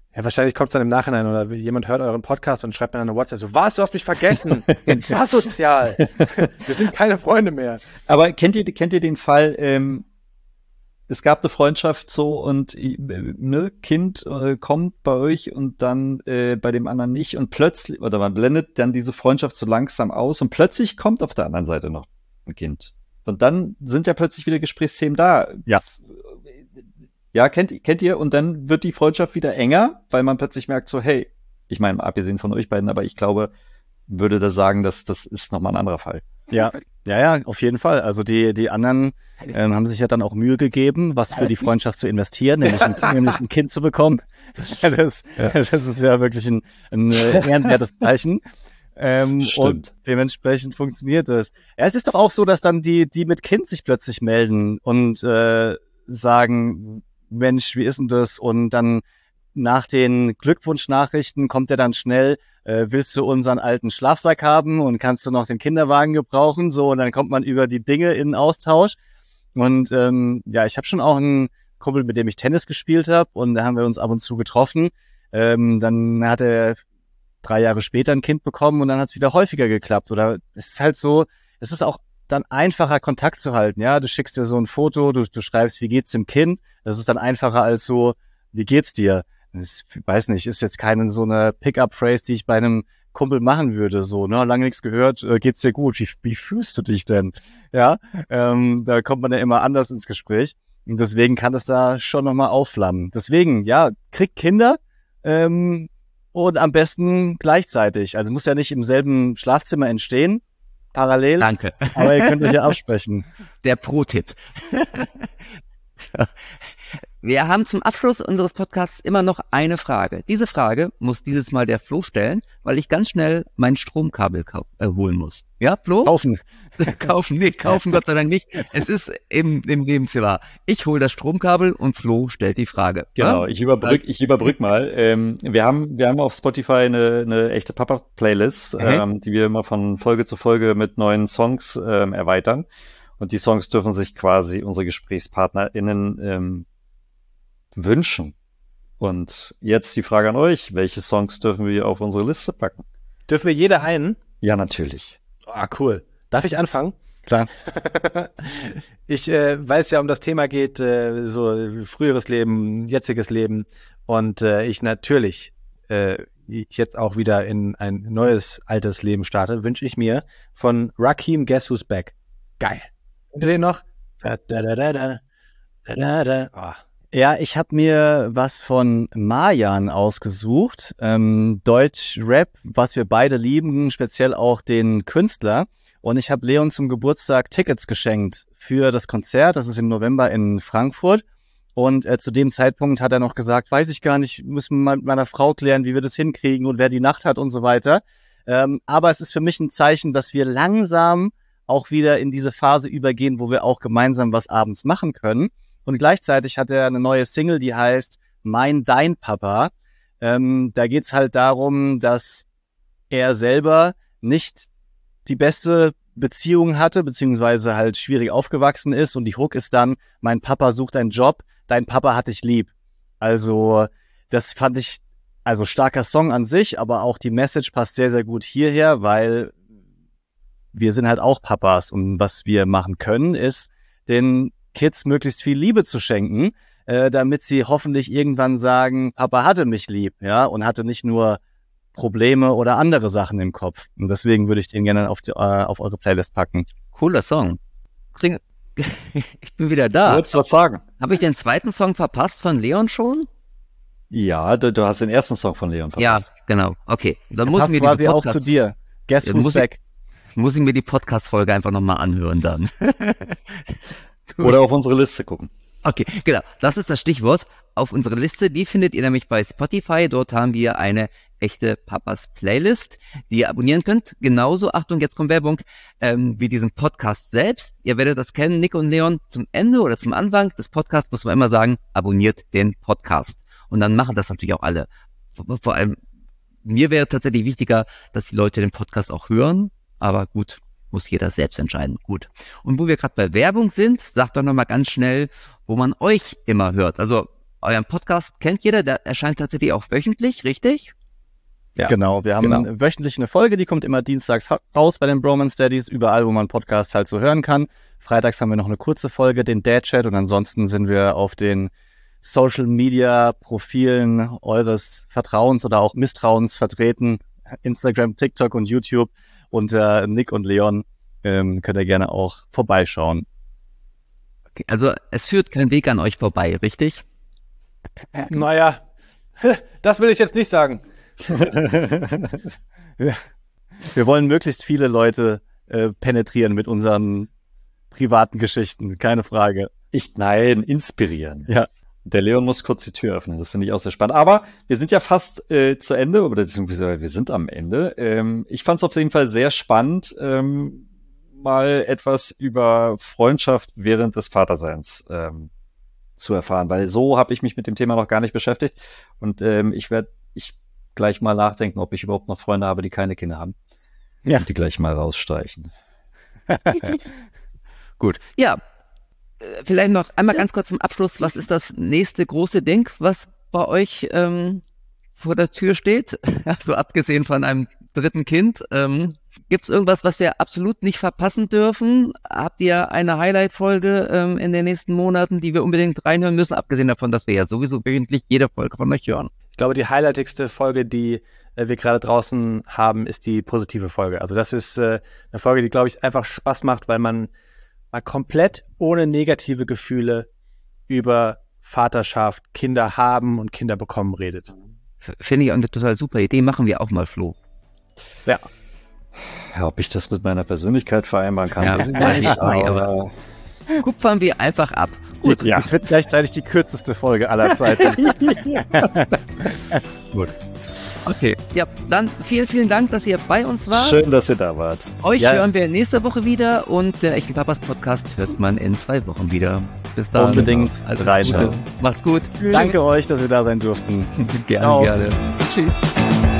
Ja, wahrscheinlich kommt es dann im Nachhinein oder jemand hört euren Podcast und schreibt mir dann eine WhatsApp so, was, du hast mich vergessen, das war sozial, wir sind keine Freunde mehr. Aber kennt ihr, kennt ihr den Fall, ähm, es gab eine Freundschaft so und äh, ne, Kind äh, kommt bei euch und dann äh, bei dem anderen nicht und plötzlich, oder man blendet dann diese Freundschaft so langsam aus und plötzlich kommt auf der anderen Seite noch ein Kind. Und dann sind ja plötzlich wieder Gesprächsthemen da. Ja. Ja, kennt, kennt ihr? Und dann wird die Freundschaft wieder enger, weil man plötzlich merkt so, hey, ich meine, abgesehen von euch beiden, aber ich glaube, würde da sagen, dass das ist nochmal ein anderer Fall. Ja, ja, ja, auf jeden Fall. Also die die anderen ähm, haben sich ja dann auch Mühe gegeben, was für die Freundschaft zu investieren, nämlich ein, nämlich ein Kind zu bekommen. Das, Ja. das ist ja wirklich ein, ein äh, ehrenwertes Zeichen. Ähm, Stimmt. und dementsprechend funktioniert es. Ja, es ist doch auch so, dass dann die die mit Kind sich plötzlich melden und äh, sagen, Mensch, wie ist denn das? Und dann nach den Glückwunschnachrichten kommt er dann schnell, äh, willst du unseren alten Schlafsack haben und kannst du noch den Kinderwagen gebrauchen? So, und dann kommt man über die Dinge in Austausch. Und ähm, ja, ich habe schon auch einen Kumpel, mit dem ich Tennis gespielt habe und da haben wir uns ab und zu getroffen. Ähm, dann hat er drei Jahre später ein Kind bekommen und dann hat es wieder häufiger geklappt. Oder es ist halt so, es ist auch dann einfacher, Kontakt zu halten. Ja, du schickst dir so ein Foto, du, du schreibst, wie geht's dem Kind? Das ist dann einfacher als so, wie geht's dir? Das, ich weiß nicht, ist jetzt keine so eine Pick-up-Phrase, die ich bei einem Kumpel machen würde. So, ne, lange nichts gehört, äh, geht's dir gut? Wie, wie fühlst du dich denn? Ja, ähm, da kommt man ja immer anders ins Gespräch. Und deswegen kann es da schon nochmal aufflammen. Deswegen, ja, kriegt Kinder ähm, und am besten gleichzeitig. Also muss ja nicht im selben Schlafzimmer entstehen, parallel. Danke. Aber ihr könnt euch ja absprechen. Der Pro-Tipp. Wir haben zum Abschluss unseres Podcasts immer noch eine Frage. Diese Frage muss dieses Mal der Flo stellen, weil ich ganz schnell mein Stromkabel kau- äh, holen muss. Ja, Flo? Kaufen. kaufen, nee, kaufen Gott sei Dank nicht. Es ist im, im Lebensjahr. Ich hole das Stromkabel und Flo stellt die Frage. Genau, Ja? ich überbrück, ich überbrück mal. Ähm, wir haben, wir haben auf Spotify eine, eine echte Papa-Playlist, Mhm. ähm, die wir immer von Folge zu Folge mit neuen Songs ähm, erweitern. Und die Songs dürfen sich quasi unsere GesprächspartnerInnen ähm, wünschen. Und jetzt die Frage an euch, welche Songs dürfen wir auf unsere Liste packen? Dürfen wir jeder einen? Ja, natürlich. Ah, cool. Darf ich anfangen? Klar. Ich äh, weiß ja, um das Thema geht, äh, so früheres Leben, jetziges Leben und äh, ich natürlich äh, ich jetzt auch wieder in ein neues, altes Leben starte, wünsche ich mir von Rakim Guess Who's Back. Geil. Kennt ihr den noch? Da, da, da, da, da, da, da, da. Ah. Ja, ich habe mir was von Marjan ausgesucht, ähm, Deutsch-Rap, was wir beide lieben, speziell auch den Künstler. Und ich habe Leon zum Geburtstag Tickets geschenkt für das Konzert, das ist im November in Frankfurt. Und äh, zu dem Zeitpunkt hat er noch gesagt, weiß ich gar nicht, müssen wir mal mit meiner Frau klären, wie wir das hinkriegen und wer die Nacht hat und so weiter. Ähm, aber es ist für mich ein Zeichen, dass wir langsam auch wieder in diese Phase übergehen, wo wir auch gemeinsam was abends machen können. Und gleichzeitig hat er eine neue Single, die heißt Mein, Dein Papa. Ähm, da geht's halt darum, dass er selber nicht die beste Beziehung hatte, beziehungsweise halt schwierig aufgewachsen ist. Und die Hook ist dann, mein Papa sucht einen Job, dein Papa hat dich lieb. Also das fand ich, also starker Song an sich, aber auch die Message passt sehr, sehr gut hierher, weil wir sind halt auch Papas. Und was wir machen können, ist, den Kids möglichst viel Liebe zu schenken, äh, damit sie hoffentlich irgendwann sagen, Papa hatte mich lieb, ja, und hatte nicht nur Probleme oder andere Sachen im Kopf. Und deswegen würde ich den gerne auf, die, äh, auf eure Playlist packen. Cooler Song. Kling- Ich bin wieder Du da. wolltest was sagen? Habe ich den zweiten Song verpasst von Leon schon? Ja, du, du hast den ersten Song von Leon verpasst. Ja, genau. Okay. Dann muss ich Passt mir quasi die auch Podcast- zu dir. Guess Ja, who's muss ich- back? muss ich mir die Podcast-Folge einfach nochmal anhören dann. Oder auf unsere Liste gucken. Okay, genau. Das ist das Stichwort. Auf unsere Liste, die findet ihr nämlich bei Spotify. Dort haben wir eine echte Papas Playlist, die ihr abonnieren könnt. Genauso, Achtung, jetzt kommt Werbung, ähm, wie diesen Podcast selbst. Ihr werdet das kennen, Nick und Leon, zum Ende oder zum Anfang des Podcasts muss man immer sagen, abonniert den Podcast. Und dann machen das natürlich auch alle. Vor, vor allem, mir wäre tatsächlich wichtiger, dass die Leute den Podcast auch hören. Aber gut, muss jeder selbst entscheiden. Gut. Und wo wir gerade bei Werbung sind, sagt doch nochmal ganz schnell, wo man euch immer hört. Also euren Podcast kennt jeder, der erscheint tatsächlich auch wöchentlich, richtig? Ja, genau, wir haben genau. wöchentlich eine Folge, die kommt immer dienstags raus bei den Bromance Daddies, überall, wo man Podcasts halt so hören kann. Freitags haben wir noch eine kurze Folge, den Dad Chat, und ansonsten sind wir auf den Social Media Profilen eures Vertrauens oder auch Misstrauens vertreten. Instagram, TikTok und YouTube unter Nick und Leon. Ähm, könnt ihr gerne auch vorbeischauen. Okay, also es führt kein Weg an euch vorbei, richtig? Naja, das will ich jetzt nicht sagen. Wir wollen möglichst viele Leute äh, penetrieren mit unseren privaten Geschichten, keine Frage. Ich, nein, inspirieren. Ja. Der Leon muss kurz die Tür öffnen, das finde ich auch sehr spannend. Aber wir sind ja fast äh, zu Ende, oder beziehungsweise wir sind am Ende. Ähm, ich fand es auf jeden Fall sehr spannend, ähm, mal etwas über Freundschaft während des Vaterseins ähm, zu erfahren, weil so habe ich mich mit dem Thema noch gar nicht beschäftigt. Und ähm, ich werde ich gleich mal nachdenken, ob ich überhaupt noch Freunde habe, die keine Kinder haben. Ja. Und die gleich mal rausstreichen. Gut. Ja, vielleicht noch einmal ganz kurz zum Abschluss. Was ist das nächste große Ding, was bei euch ähm, vor der Tür steht? Also abgesehen von einem dritten Kind. Ähm, Gibt es irgendwas, was wir absolut nicht verpassen dürfen? Habt ihr eine Highlight-Folge ähm, in den nächsten Monaten, die wir unbedingt reinhören müssen? Abgesehen davon, dass wir ja sowieso wöchentlich jede Folge von euch hören. Ich glaube, die highlightigste Folge, die äh, wir gerade draußen haben, ist die positive Folge. Also das ist äh, eine Folge, die, glaube ich, einfach Spaß macht, weil man mal komplett ohne negative Gefühle über Vaterschaft, Kinder haben und Kinder bekommen redet. Finde ich auch eine total super Idee. Machen wir auch mal, Flo. Ja. Ja, ob ich das mit meiner Persönlichkeit vereinbaren kann, ja, weiß ich nicht. aber, aber kupfern wir einfach ab. Gut, ja. Das wird gleichzeitig die kürzeste Folge aller Zeiten. Gut. Okay, ja, dann vielen, vielen Dank, dass ihr bei uns wart. Schön, dass ihr da wart. Euch ja. hören wir nächste Woche wieder und den echten Papas Podcast hört man in zwei Wochen wieder. Bis dann. Unbedingt reinschauen. Macht's gut. Danke euch, dass wir da sein durften. Gerne, gerne. Tschüss.